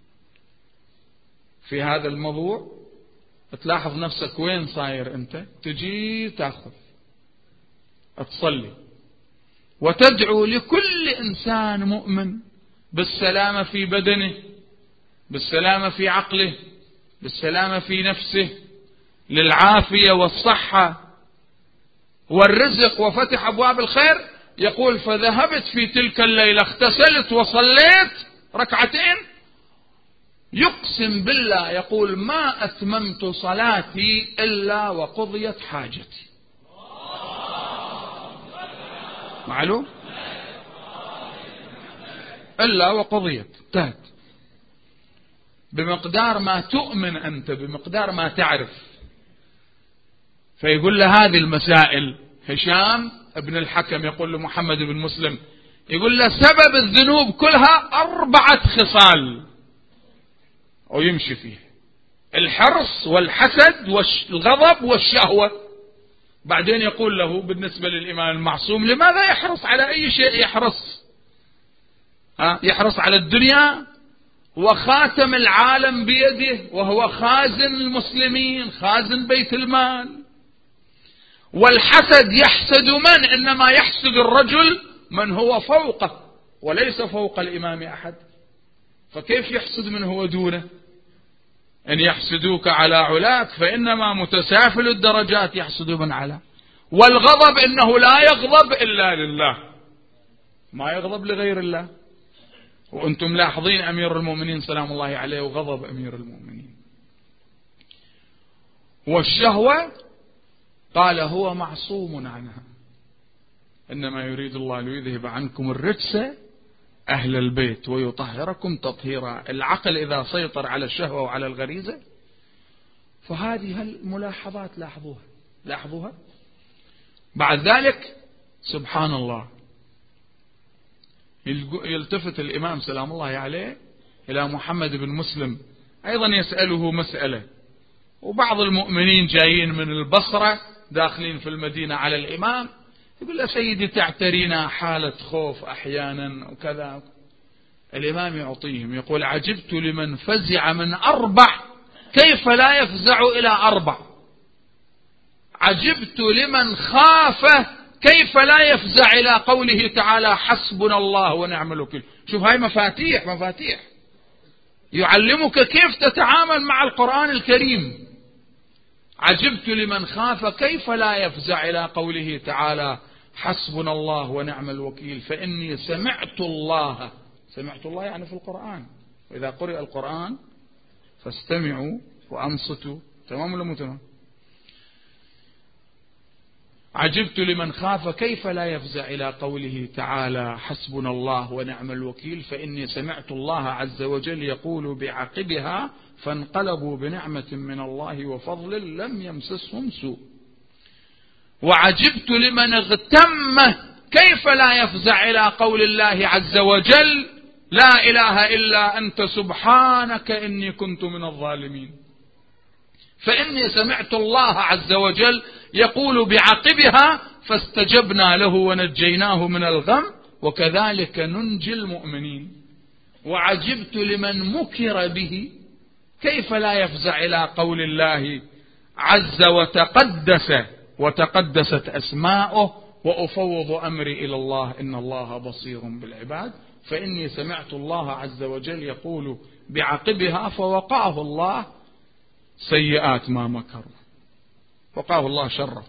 في هذا الموضوع. تلاحظ نفسك وين صاير أنت، تجي تأخذ تصلي وتدعو لكل إنسان مؤمن بالسلامة في بدنه، بالسلامة في عقله، بالسلامة في نفسه، للعافية والصحة والرزق وفتح أبواب الخير. يقول فذهبت في تلك الليلة اغتسلت وصليت ركعتين، يقسم بالله يقول ما أتممت صلاتي إلا وقضيت حاجتي. معلوم؟ إلا وقضيت، انتهت. بمقدار ما تؤمن أنت، بمقدار ما تعرف. فيقول له هذه المسائل. هشام ابن الحكم يقول لمحمد بن مسلم، يقول له سبب الذنوب كلها أربعة خصال ويمشي فيه: الحرص والحسد والغضب والشهوة. بعدين يقول له بالنسبة للإمام المعصوم لماذا يحرص على أي شيء؟ يحرص ها يحرص على الدنيا وخاتم العالم بيده، وهو خازن المسلمين خازن بيت المال. والحسد يحسد من؟ إنما يحسد الرجل من هو فوقه وليس فوق الإمام أحد، فكيف يحسد من هو دونه؟ إن يحسدوك على علاك فإنما متسافل الدرجات يحسد من على. والغضب إنه لا يغضب إلا لله، ما يغضب لغير الله. وأنتم لاحظين أمير المؤمنين سلام الله عليه وغضب أمير المؤمنين. والشهوة قال هو معصوم عنها، إنما يريد الله ليذهب عنكم الرجس أهل البيت ويطهركم تطهيرا. العقل إذا سيطر على الشهوة وعلى الغريزة، فهذه الملاحظات لاحظوها لاحظوها. بعد ذلك سبحان الله يلتفت الإمام سلام الله عليه إلى محمد بن مسلم أيضا يسأله مسألة. وبعض المؤمنين جايين من البصرة داخلين في المدينة على الإمام، يقول له سيدي تعترينا حالة خوف أحيانا وكذا. الإمام يعطيهم يقول عجبت لمن فزع من أربع كيف لا يفزع إلى أربع. عجبت لمن خاف كيف لا يفزع إلى قوله تعالى حسبنا الله ونعم الوكيل. شوف هاي مفاتيح مفاتيح يعلمك كيف تتعامل مع القرآن الكريم. عجبت لمن خاف كيف لا يفزع إلى قوله تعالى حسبنا الله ونعم الوكيل فإني سمعت الله. سمعت الله يعني في القرآن، وإذا قرئ القرآن فاستمعوا وأنصتوا. تمام ولا مو تمام؟ عجبت لمن خاف كيف لا يفزع إلى قوله تعالى حسبنا الله ونعم الوكيل فإني سمعت الله عز وجل يقول بعقبها فانقلبوا بنعمة من الله وفضل لم يمسسهم سوء. وعجبت لمن اغتم كيف لا يفزع إلى قول الله عز وجل لا إله إلا أنت سبحانك إني كنت من الظالمين. فإني سمعت الله عز وجل يقول بعقبها فاستجبنا له ونجيناه من الغم وكذلك ننجي المؤمنين. وعجبت لمن مكر به كيف لا يفزع إلى قول الله عز وتقدس وتقدست أسماؤه وأفوض أمري إلى الله إن الله بصير بالعباد. فإني سمعت الله عز وجل يقول بعقبها فوقاه الله سيئات ما مكروا، وقاه الله شره.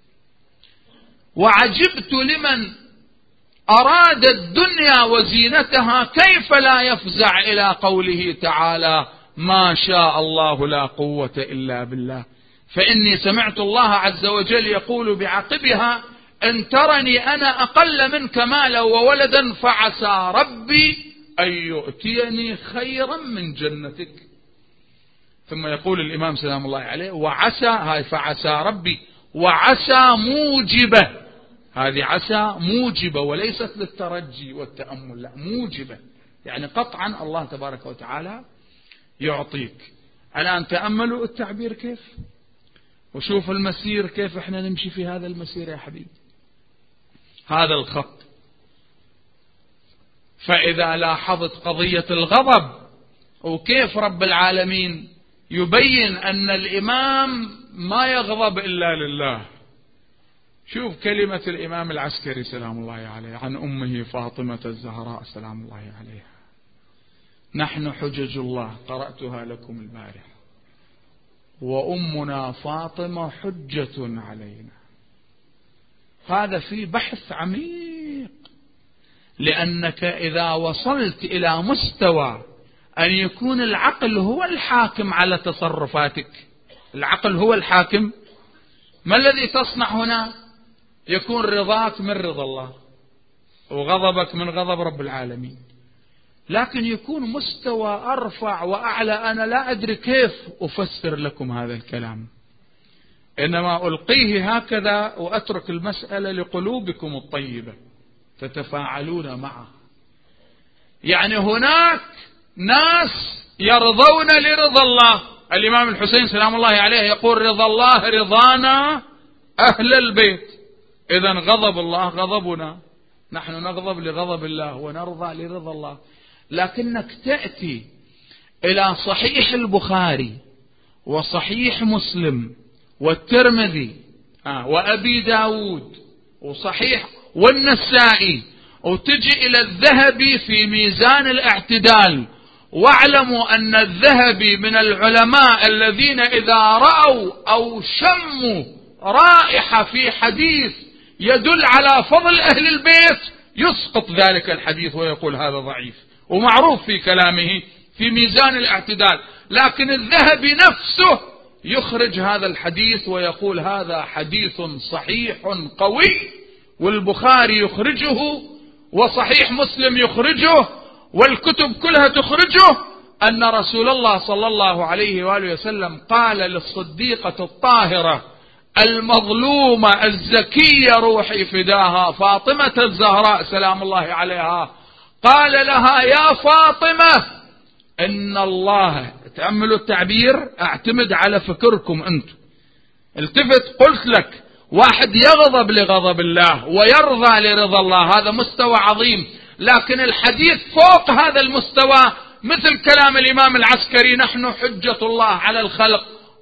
وعجبت لمن أراد الدنيا وزينتها كيف لا يفزع إلى قوله تعالى ما شاء الله لا قوة إلا بالله. فإني سمعت الله عز وجل يقول بعقبها إن ترني أنا أقل منك مالا وولدا فعسى ربي أن يؤتيني خيرا من جنتك. ثم يقول الإمام سلام الله عليه وعسى، هاي فعسى ربي، وعسى موجبة، هذه عسى موجبة وليست للترجي والتأمل، لا موجبة يعني قطعا الله تبارك وتعالى يعطيك. الآن تأملوا التعبير كيف، وشوف المسير كيف احنا نمشي في هذا المسير يا حبيبي، هذا الخط. فإذا لاحظت قضية الغضب وكيف رب العالمين يبين أن الإمام ما يغضب إلا لله. شوف كلمة الإمام العسكري سلام الله عليه عن أمه فاطمة الزهراء سلام الله عليها: نحن حجج الله، قرأتها لكم البارحة، وأمنا فاطمة حجة علينا. هذا في بحث عميق، لأنك إذا وصلت إلى مستوى أن يكون العقل هو الحاكم على تصرفاتك، العقل هو الحاكم، ما الذي تصنع هنا؟ يكون رضاك من رضا الله وغضبك من غضب رب العالمين. لكن يكون مستوى أرفع وأعلى، أنا لا أدري كيف أفسر لكم هذا الكلام، إنما ألقيه هكذا وأترك المسألة لقلوبكم الطيبة تتفاعلون معه. يعني هناك ناس يرضون لرضا الله. الإمام الحسين سلام الله عليه يقول رضا الله رضانا أهل البيت، إذن غضب الله غضبنا، نحن نغضب لغضب الله ونرضى لرضا الله. لكنك تأتي إلى صحيح البخاري وصحيح مسلم والترمذي وأبي داود وصحيح والنسائي، وتجي إلى الذهبي في ميزان الاعتدال، واعلموا أن الذهبي من العلماء الذين إذا رأوا أو شموا رائحة في حديث يدل على فضل أهل البيت يسقط ذلك الحديث ويقول هذا ضعيف، ومعروف في كلامه في ميزان الاعتدال. لكن الذهبي نفسه يخرج هذا الحديث ويقول هذا حديث صحيح قوي، والبخاري يخرجه وصحيح مسلم يخرجه والكتب كلها تخرجه، أن رسول الله صلى الله عليه وآله وسلم قال للصديقة الطاهرة المظلومة الزكية روحي فداها فاطمة الزهراء سلام الله عليها، قال لها يا فاطمة إن الله، تأملوا التعبير، اعتمد على فكركم أنتم، التفت، قلت لك واحد يغضب لغضب الله ويرضى لرضا الله، هذا مستوى عظيم. لكن الحديث فوق هذا المستوى مثل كلام الإمام العسكري: نحن حجة الله على الخلق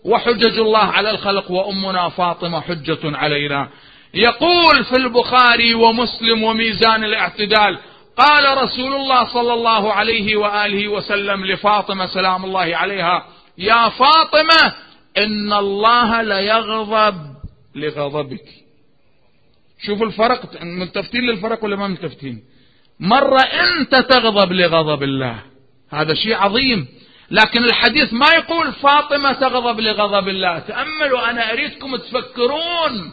وحجج الله على الخلق وأمنا فاطمة حجة علينا. يقول في البخاري ومسلم وميزان الاعتدال: قال رسول الله صلى الله عليه وآله وسلم لفاطمة سلام الله عليها: يا فاطمة إن الله ليغضب لغضبك. شوفوا الفرق، ملتفتين للفرق ولا ما ملتفتين؟ مرة أنت تغضب لغضب الله، هذا شيء عظيم، لكن الحديث ما يقول فاطمة تغضب لغضب الله. تأملوا، أنا أريدكم تفكرون.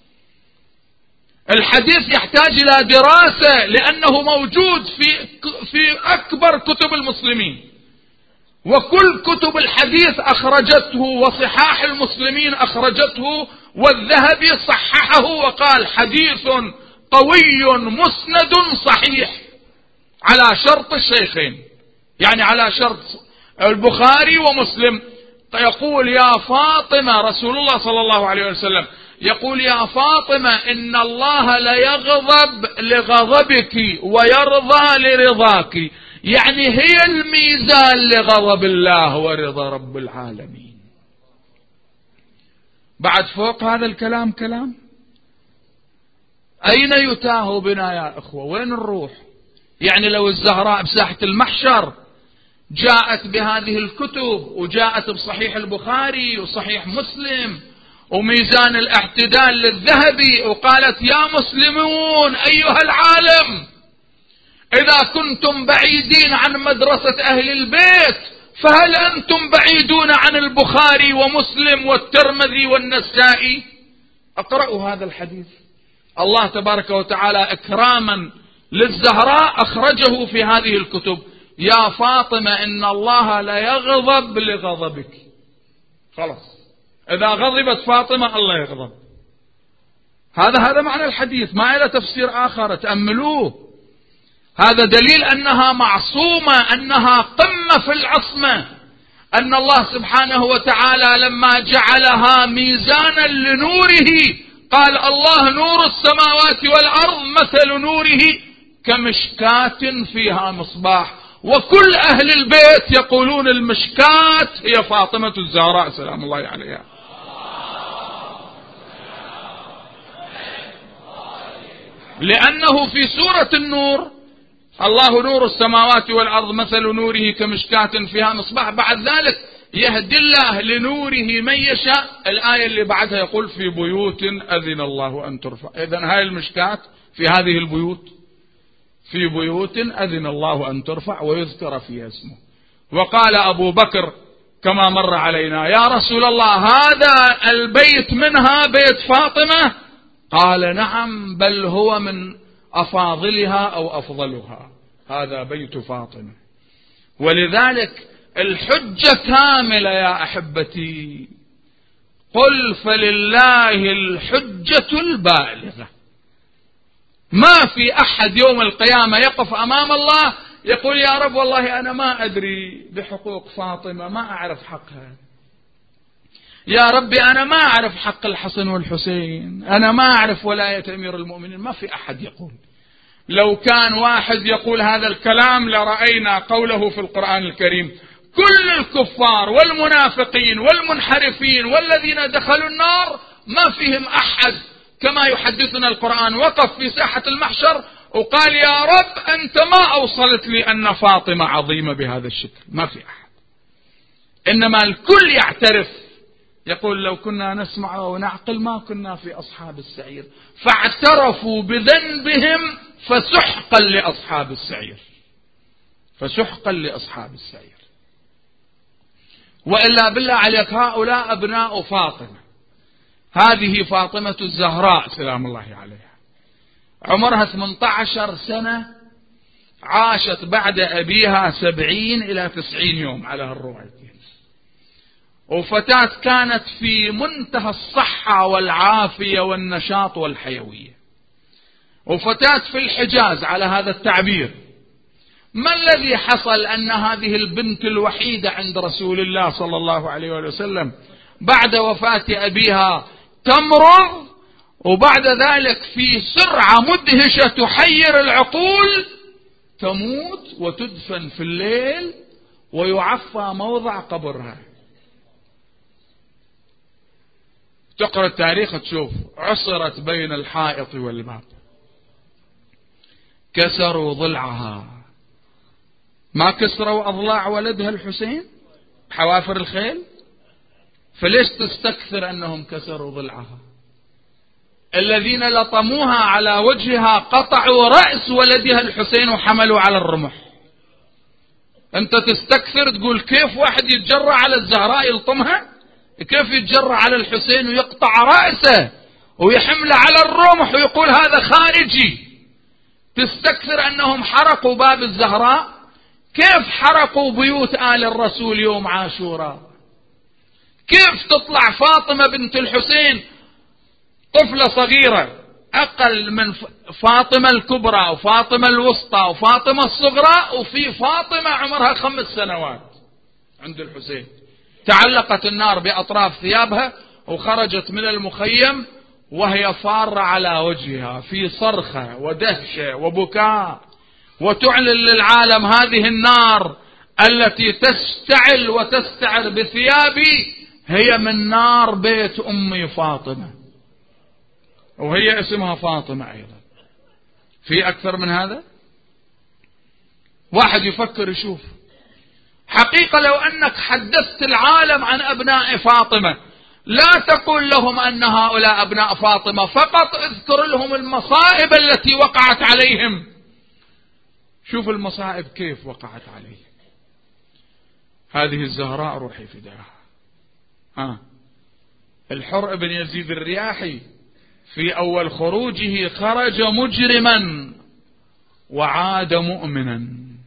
الحديث يحتاج إلى دراسة لأنه موجود في في أكبر كتب المسلمين، وكل كتب الحديث أخرجته، وصحاح المسلمين أخرجته، والذهبي صححه وقال حديث قوي مسند صحيح على شرط الشيخين، يعني على شرط البخاري ومسلم. يقول: يا فاطمة، رسول الله صلى الله عليه وسلم يقول: يا فاطمة إن الله ليغضب لغضبك ويرضى لرضاك، يعني هي الميزان لغضب الله ورضا رب العالمين. بعد فوق هذا الكلام كلام، أين يتاه بنا يا أخوة؟ وين نروح؟ يعني لو الزهراء بساحة المحشر جاءت بهذه الكتب، وجاءت بصحيح البخاري وصحيح مسلم وميزان الاعتدال للذهبي، وقالت: يا مسلمون أيها العالم، إذا كنتم بعيدين عن مدرسة أهل البيت فهل أنتم بعيدون عن البخاري ومسلم والترمذي والنسائي؟ اقرأوا هذا الحديث. الله تبارك وتعالى إكراما للزهراء أخرجه في هذه الكتب: يا فاطمة إن الله لا يغضب لغضبك. خلاص، إذا غضبت فاطمة الله يغضب. هذا هذا معنى الحديث، ما له تفسير آخر. تأملوه، هذا دليل أنها معصومة، أنها قمة في العصمة، أن الله سبحانه وتعالى لما جعلها ميزانا لنوره قال: الله نور السماوات والأرض مثل نوره كمشكاة فيها مصباح. وكل أهل البيت يقولون المشكاة هي فاطمة الزهراء سلام الله عليها. لأنه في سورة النور: الله نور السماوات والأرض مثل نوره كمشكاة فيها مصباح، بعد ذلك يهدي الله لنوره من يشاء. الآية اللي بعدها يقول: في بيوت أذن الله أن ترفع. إذن هاي المشكاة في هذه البيوت، في بيوت أذن الله أن ترفع ويذكر فيها اسمه. وقال أبو بكر كما مر علينا: يا رسول الله، هذا البيت منها بيت فاطمة؟ قال: نعم، بل هو من أفاضلها أو أفضلها، هذا بيت فاطمة. ولذلك الحجة كاملة يا أحبتي. قل فلله الحجة البالغة. ما في أحد يوم القيامة يقف أمام الله يقول: يا رب والله أنا ما أدري بحقوق فاطمة، ما أعرف حقها. يا ربي أنا ما أعرف حق الحسن والحسين، أنا ما أعرف ولاية أمير المؤمنين. ما في أحد يقول. لو كان واحد يقول هذا الكلام لرأينا قوله في القرآن الكريم: كل الكفار والمنافقين والمنحرفين والذين دخلوا النار ما فيهم أحد كما يحدثنا القرآن وقف في ساحة المحشر وقال: يا رب أنت ما أوصلت لي أن فاطمة عظيمة بهذا الشكل. ما في أحد. إنما الكل يعترف، يقول: لو كنا نسمع ونعقل ما كنا في أصحاب السعير. فاعترفوا بذنبهم فسحقا لأصحاب السعير، فسحقا لأصحاب السعير. وإلا بالله عليك، هؤلاء أبناء فاطمة. هذه فاطمة الزهراء سلام الله عليها، عمرها ثمانية عشر سنة، عاشت بعد أبيها سبعين إلى تسعين يوم على الروايتين، وفتاة كانت في منتهى الصحة والعافية والنشاط والحيوية، وفتاة في الحجاز على هذا التعبير. ما الذي حصل أن هذه البنت الوحيدة عند رسول الله صلى الله عليه وسلم بعد وفاة أبيها تمرض، وبعد ذلك في سرعة مدهشة تحير العقول تموت وتدفن في الليل ويعفى موضع قبرها؟ تقرأ التاريخ تشوف عصرت بين الحائط والباب، كسروا ضلعها. ما كسروا أضلاع ولدها الحسين حوافر الخيل؟ فليش تستكثر أنهم كسروا ضلعها؟ الذين لطموها على وجهها قطعوا رأس ولدها الحسين وحملوا على الرمح. أنت تستكثر تقول كيف واحد يتجرأ على الزهراء يلطمها؟ كيف يتجرأ على الحسين ويقطع رأسه ويحمله على الرمح ويقول هذا خارجي؟ تستكثر أنهم حرقوا باب الزهراء. كيف حرقوا بيوت آل الرسول يوم عاشوراء؟ كيف تطلع فاطمة بنت الحسين طفلة صغيرة أقل من فاطمة الكبرى وفاطمة الوسطى وفاطمة الصغرى، وفي فاطمة عمرها خمس سنوات عند الحسين تعلقت النار بأطراف ثيابها وخرجت من المخيم وهي فارة على وجهها في صرخة ودهشة وبكاء، وتعلن للعالم هذه النار التي تشتعل وتستعر بثيابي هي من نار بيت أمي فاطمة، وهي اسمها فاطمة أيضا. في أكثر من هذا؟ واحد يفكر يشوف. حقيقة لو أنك حدثت العالم عن أبناء فاطمة لا تقول لهم أن هؤلاء أبناء فاطمة، فقط اذكر لهم المصائب التي وقعت عليهم. شوف المصائب كيف وقعت عليهم. هذه الزهراء روحي فداها. ها الحر بن يزيد الرياحي في أول خروجه خرج مجرما وعاد مؤمنا،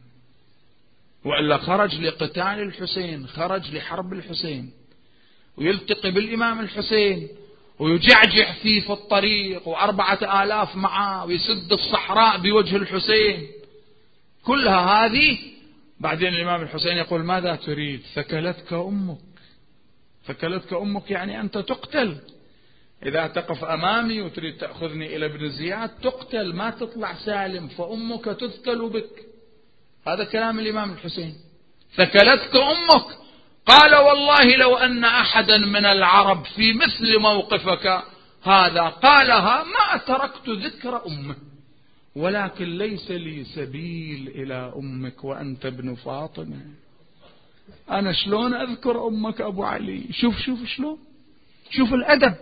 وإلا خرج لقتال الحسين، خرج لحرب الحسين ويلتقي بالإمام الحسين ويجعجع فيه في الطريق وأربعة آلاف معه ويسد الصحراء بوجه الحسين. كلها هذه بعدين الإمام الحسين يقول ماذا تريد؟ ثكلتك أمك. ثكلتك أمك يعني أنت تقتل. إذا تقف أمامي وتريد تأخذني إلى ابن زياد تقتل، ما تطلع سالم، فأمك تثكل بك. هذا كلام الإمام الحسين. ثكلتك أمك. قال والله لو أن أحدا من العرب في مثل موقفك هذا قالها ما تركت ذكر أمه، ولكن ليس لي سبيل إلى أمك وأنت ابن فاطمة. أنا شلون أذكر أمك أبو علي؟ شوف شوف شلون، شوف الأدب.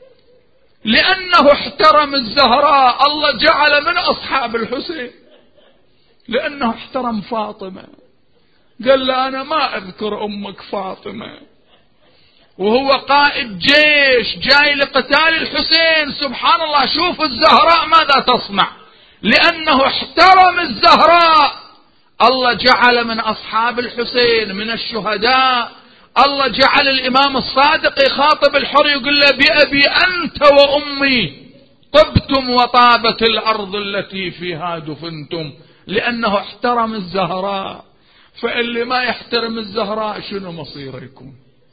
لأنه احترم الزهراء الله جعل من أصحاب الحسين، لأنه احترم فاطمة قال له أنا ما أذكر أمك فاطمة، وهو قائد جيش جاي لقتال الحسين. سبحان الله، شوف الزهراء ماذا تصنع. لأنه احترم الزهراء الله جعل من أصحاب الحسين من الشهداء. الله جعل الإمام الصادق يخاطب الحر يقول له بأبي أنت وأمي طبتم وطابت الأرض التي فيها دفنتم، لأنه احترم الزهراء. فاللي ما يحترم الزهراء شنو مصيره يكون؟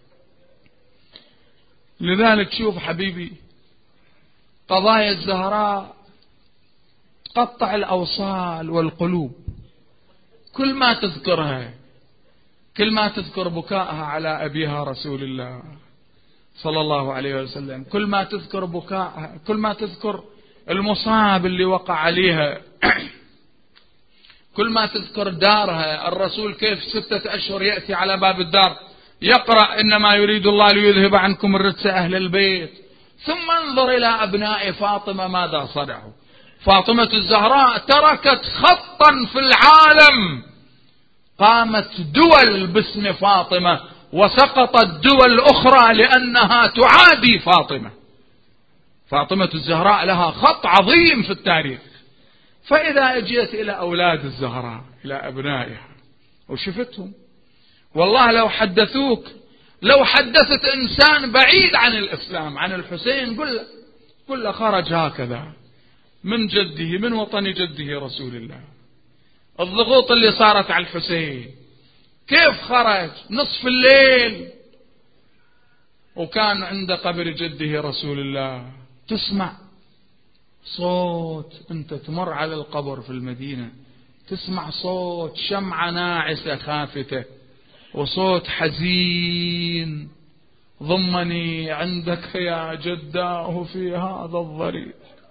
لذلك شوف حبيبي، قضايا الزهراء تقطع الأوصال والقلوب. كل ما تذكرها، كل ما تذكر بكاءها على أبيها رسول الله صلى الله عليه وسلم، كل ما تذكر بكاءها، كل ما تذكر المصاب اللي وقع عليها، كل ما تذكر دارها. الرسول كيف ستة أشهر يأتي على باب الدار يقرأ إنما يريد الله ليذهب عنكم الرجس أهل البيت. ثم انظر إلى أبناء فاطمة ماذا صنعوا. فاطمة الزهراء تركت خطا في العالم، قامت دول باسم فاطمة وسقطت دول أخرى لأنها تعادي فاطمة. فاطمة الزهراء لها خط عظيم في التاريخ. فإذا اجيت إلى أولاد الزهراء، إلى أبنائها وشفتهم، والله لو حدثوك، لو حدثت إنسان بعيد عن الإسلام عن الحسين قل له قل له خرج هكذا من جده، من وطن جده رسول الله. الضغوط اللي صارت على الحسين، كيف خرج نصف الليل وكان عند قبر جده رسول الله. تسمع صوت، انت تمر على القبر في المدينة تسمع صوت شمعة ناعسة خافتة وصوت حزين ضمني عندك يا جداه في هذا الضريح،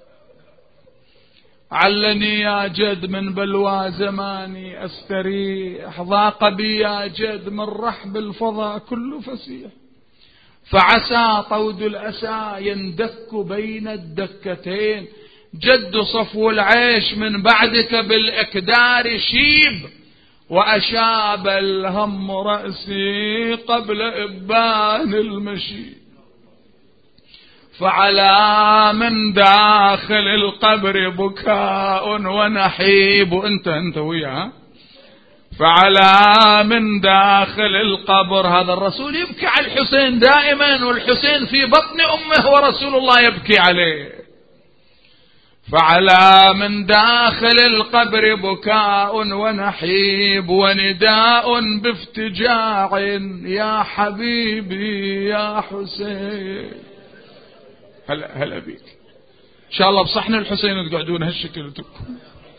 علني يا جد من بلوى زماني أستريح، ضاق بي يا جد من رحب الفضا كل فسيح، فعسى طود الأسى يندك بين الدكتين، جد صفو العيش من بعدك بالإكدار شيب، وأشاب الهم رأسي قبل إبان المشي، فعلى من داخل القبر بكاء ونحيب. وانت انت وياه، فعلى من داخل القبر. هذا الرسول يبكي على الحسين دائما، والحسين في بطن أمه ورسول الله يبكي عليه. فعلى من داخل القبر بكاء ونحيب، ونداء بافتجاع يا حبيبي يا حسين. هلا هلا بيك، ان شاء الله بصحن الحسين تقعدون هالشكل تبكون.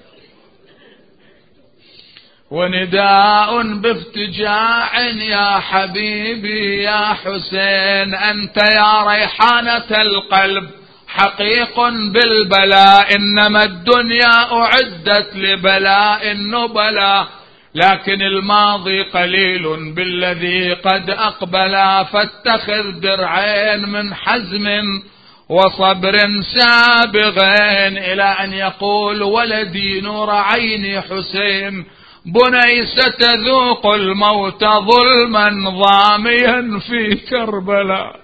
ونداء بافتجاع يا حبيبي يا حسين، أنت يا ريحانة القلب حقيق بالبلاء، إنما الدنيا أعدت لبلاء النبلاء، لكن الماضي قليل بالذي قد أقبلا، فاتخذ درعين من حزم وصبر سابغين، إلى أن يقول ولدي نور عيني حسين، بني ستذوق الموت ظلما ضاميا في كربلاء،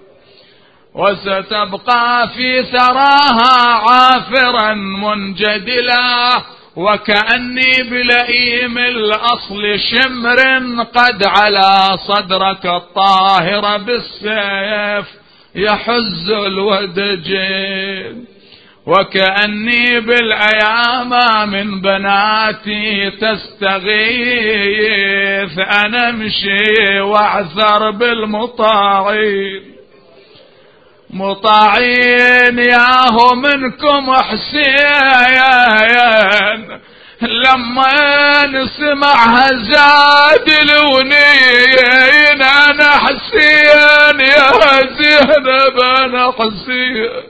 وستبقى في ثراها عافرا منجدلا، وكأني بلئيم الأصل شمر قد على صدرك الطاهر بالسيف يحز الودجين، وكأني بالأيام من بناتي تستغيث، أنا امشي واعثر بالمطاعين، مطاعين ياهو منكم حسين، لما نسمعها زاد الونين، أنا حسين يا زينب أنا حسين،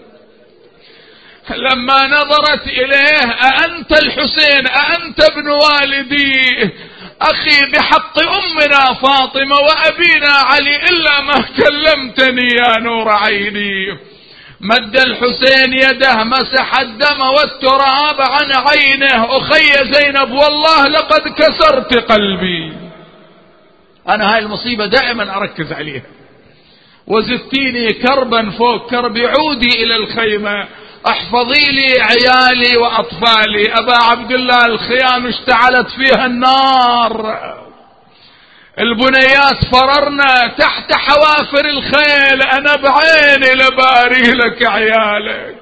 لما نظرت إليه أأنت الحسين أأنت ابن والدي، أخي بحق أمنا فاطمة وأبينا علي إلا ما كلمتني يا نور عيني. مد الحسين يده مسح الدم والتراب عن عينه، أخي زينب والله لقد كسرت قلبي. أنا هاي المصيبة دائما أركز عليها، وزدتيني كربا فوق كربي، عودي إلى الخيمة احفظي لي عيالي وأطفالي. أبا عبد الله الخيام اشتعلت فيها النار، البنيات فررنا تحت حوافر الخيل، أنا بعيني لباري لك عيالك.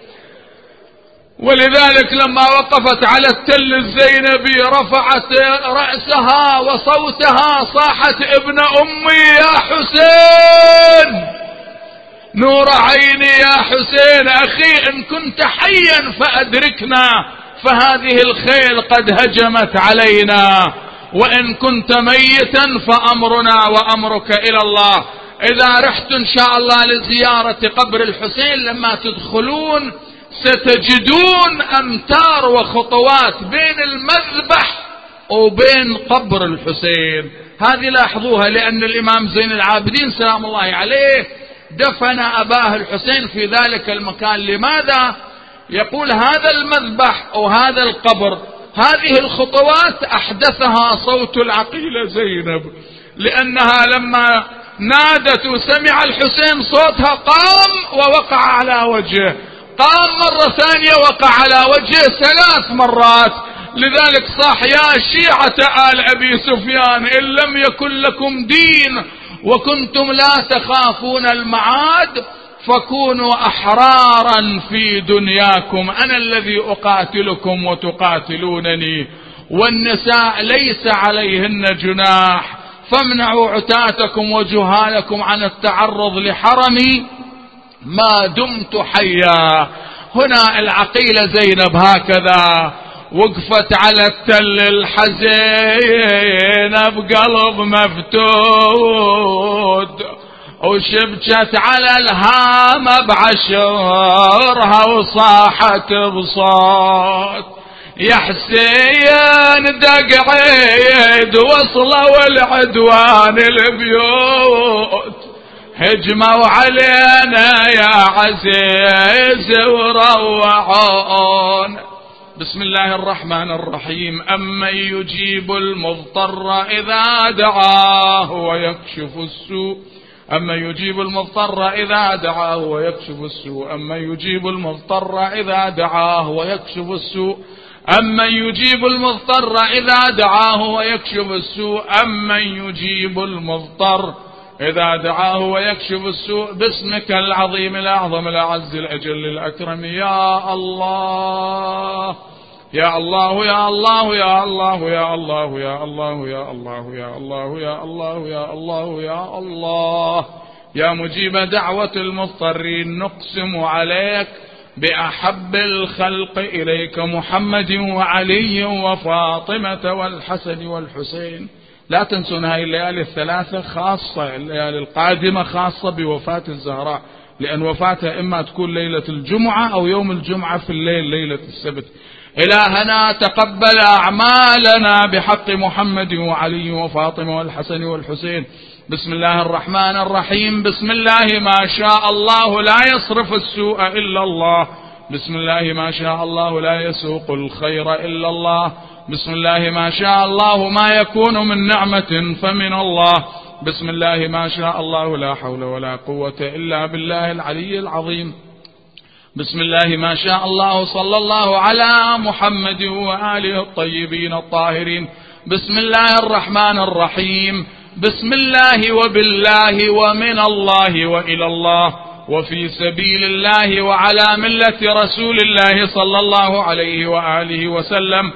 ولذلك لما وقفت على التل الزينبي رفعت رأسها وصوتها صاحت ابن أمي يا حسين، نور عيني يا حسين، أخي إن كنت حيا فأدركنا، فهذه الخيل قد هجمت علينا، وإن كنت ميتا فأمرنا وأمرك إلى الله. إذا رحت إن شاء الله لزيارة قبر الحسين لما تدخلون ستجدون أمتار وخطوات بين المذبح وبين قبر الحسين. هذه لاحظوها، لأن الإمام زين العابدين سلام الله عليه دفن أباه الحسين في ذلك المكان. لماذا؟ يقول هذا المذبح وهذا القبر هذه الخطوات أحدثها صوت العقيلة زينب، لأنها لما نادت وسمع الحسين صوتها قام ووقع على وجهه، قام مرة ثانية وقع على وجهه ثلاث مرات. لذلك صاح يا شيعة آل أبي سفيان إن لم يكن لكم دين وكنتم لا تخافون المعاد فكونوا أحرارا في دنياكم، أنا الذي أقاتلكم وتقاتلونني، والنساء ليس عليهن جناح، فامنعوا عتاتكم وجهالكم عن التعرض لحرمي ما دمت حيا. هنا العقيلة زينب هكذا وقفت على التل الحزين بقلب مفتود، وشبكت على الهامة بعشرها وصاحت بصوت يا حسين دق عيد وصلوا العدوان البيوت هجموا علينا يا عزيز وروعون. بسم الله الرحمن الرحيم. أمن يجيب المضطر إذا دعاه ويكشف السوء أمن يجيب المضطر إذا دعاه ويكشف السوء أمن يجيب المضطر إذا دعاه ويكشف السوء أمن يجيب المضطر إذا دعاه ويكشف السوء أمن يجيب المضطر إذا دعاه ويكشف السوء باسمك العظيم الأعظم الأعز الأجل الأكرم يا الله يا الله يا الله يا الله يا الله يا الله يا الله يا الله يا الله يا الله يا الله يا مجيب دعوة المضطرين نقسم عليك بأحب الخلق إليك محمد وعلي وفاطمة والحسن والحسين. لا تنسون هاي الليالي الثلاثة خاصة، الليالي القادمة خاصة بوفاة الزهراء، لأن وفاتها إما تكون ليلة الجمعة أو يوم الجمعة في الليل ليلة السبت. إلهنا تقبل أعمالنا بحق محمد وعلي وفاطمة والحسن والحسين. بسم الله الرحمن الرحيم. بسم الله ما شاء الله لا يصرف السوء إلا الله. بسم الله ما شاء الله لا يسوق الخير إلا الله. بسم الله ما شاء الله ما يكون من نعمة فمن الله. بسم الله ما شاء الله لا حول ولا قوة إلا بالله العلي العظيم. بسم الله ما شاء الله صلى الله على محمد وآله الطيبين الطاهرين. بسم الله الرحمن الرحيم. بسم الله وبالله ومن الله وإلى الله وفي سبيل الله وعلى ملة رسول الله صلى الله عليه وآله وسلم.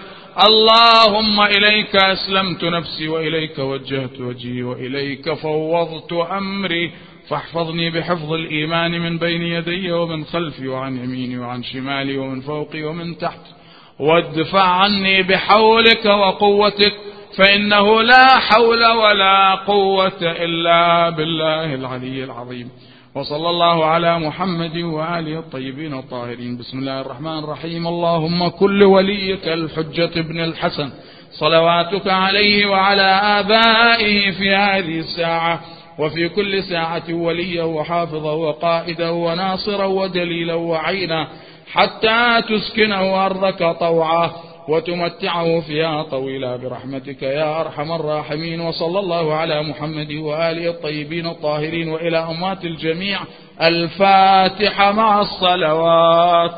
اللهم إليك أسلمت نفسي وإليك وجهت وجهي وإليك فوضت أمري فاحفظني بحفظ الإيمان من بين يدي ومن خلفي وعن يميني وعن شمالي ومن فوقي ومن تحت وادفع عني بحولك وقوتك فإنه لا حول ولا قوة إلا بالله العلي العظيم. وصلى الله على محمد وآله الطيبين الطاهرين. بسم الله الرحمن الرحيم. اللهم كل وليك الحجة ابن الحسن صلواتك عليه وعلى آبائه في هذه الساعة وفي كل ساعة وليا وحافظا وقائدا وناصرا ودليلا وعينا حتى تسكنه أرضك طوعا وتمتعه فيها طويلا برحمتك يا أرحم الراحمين. وصلى الله على محمد وآله الطيبين الطاهرين وإلى أموات الجميع. الفاتحة مع الصلوات.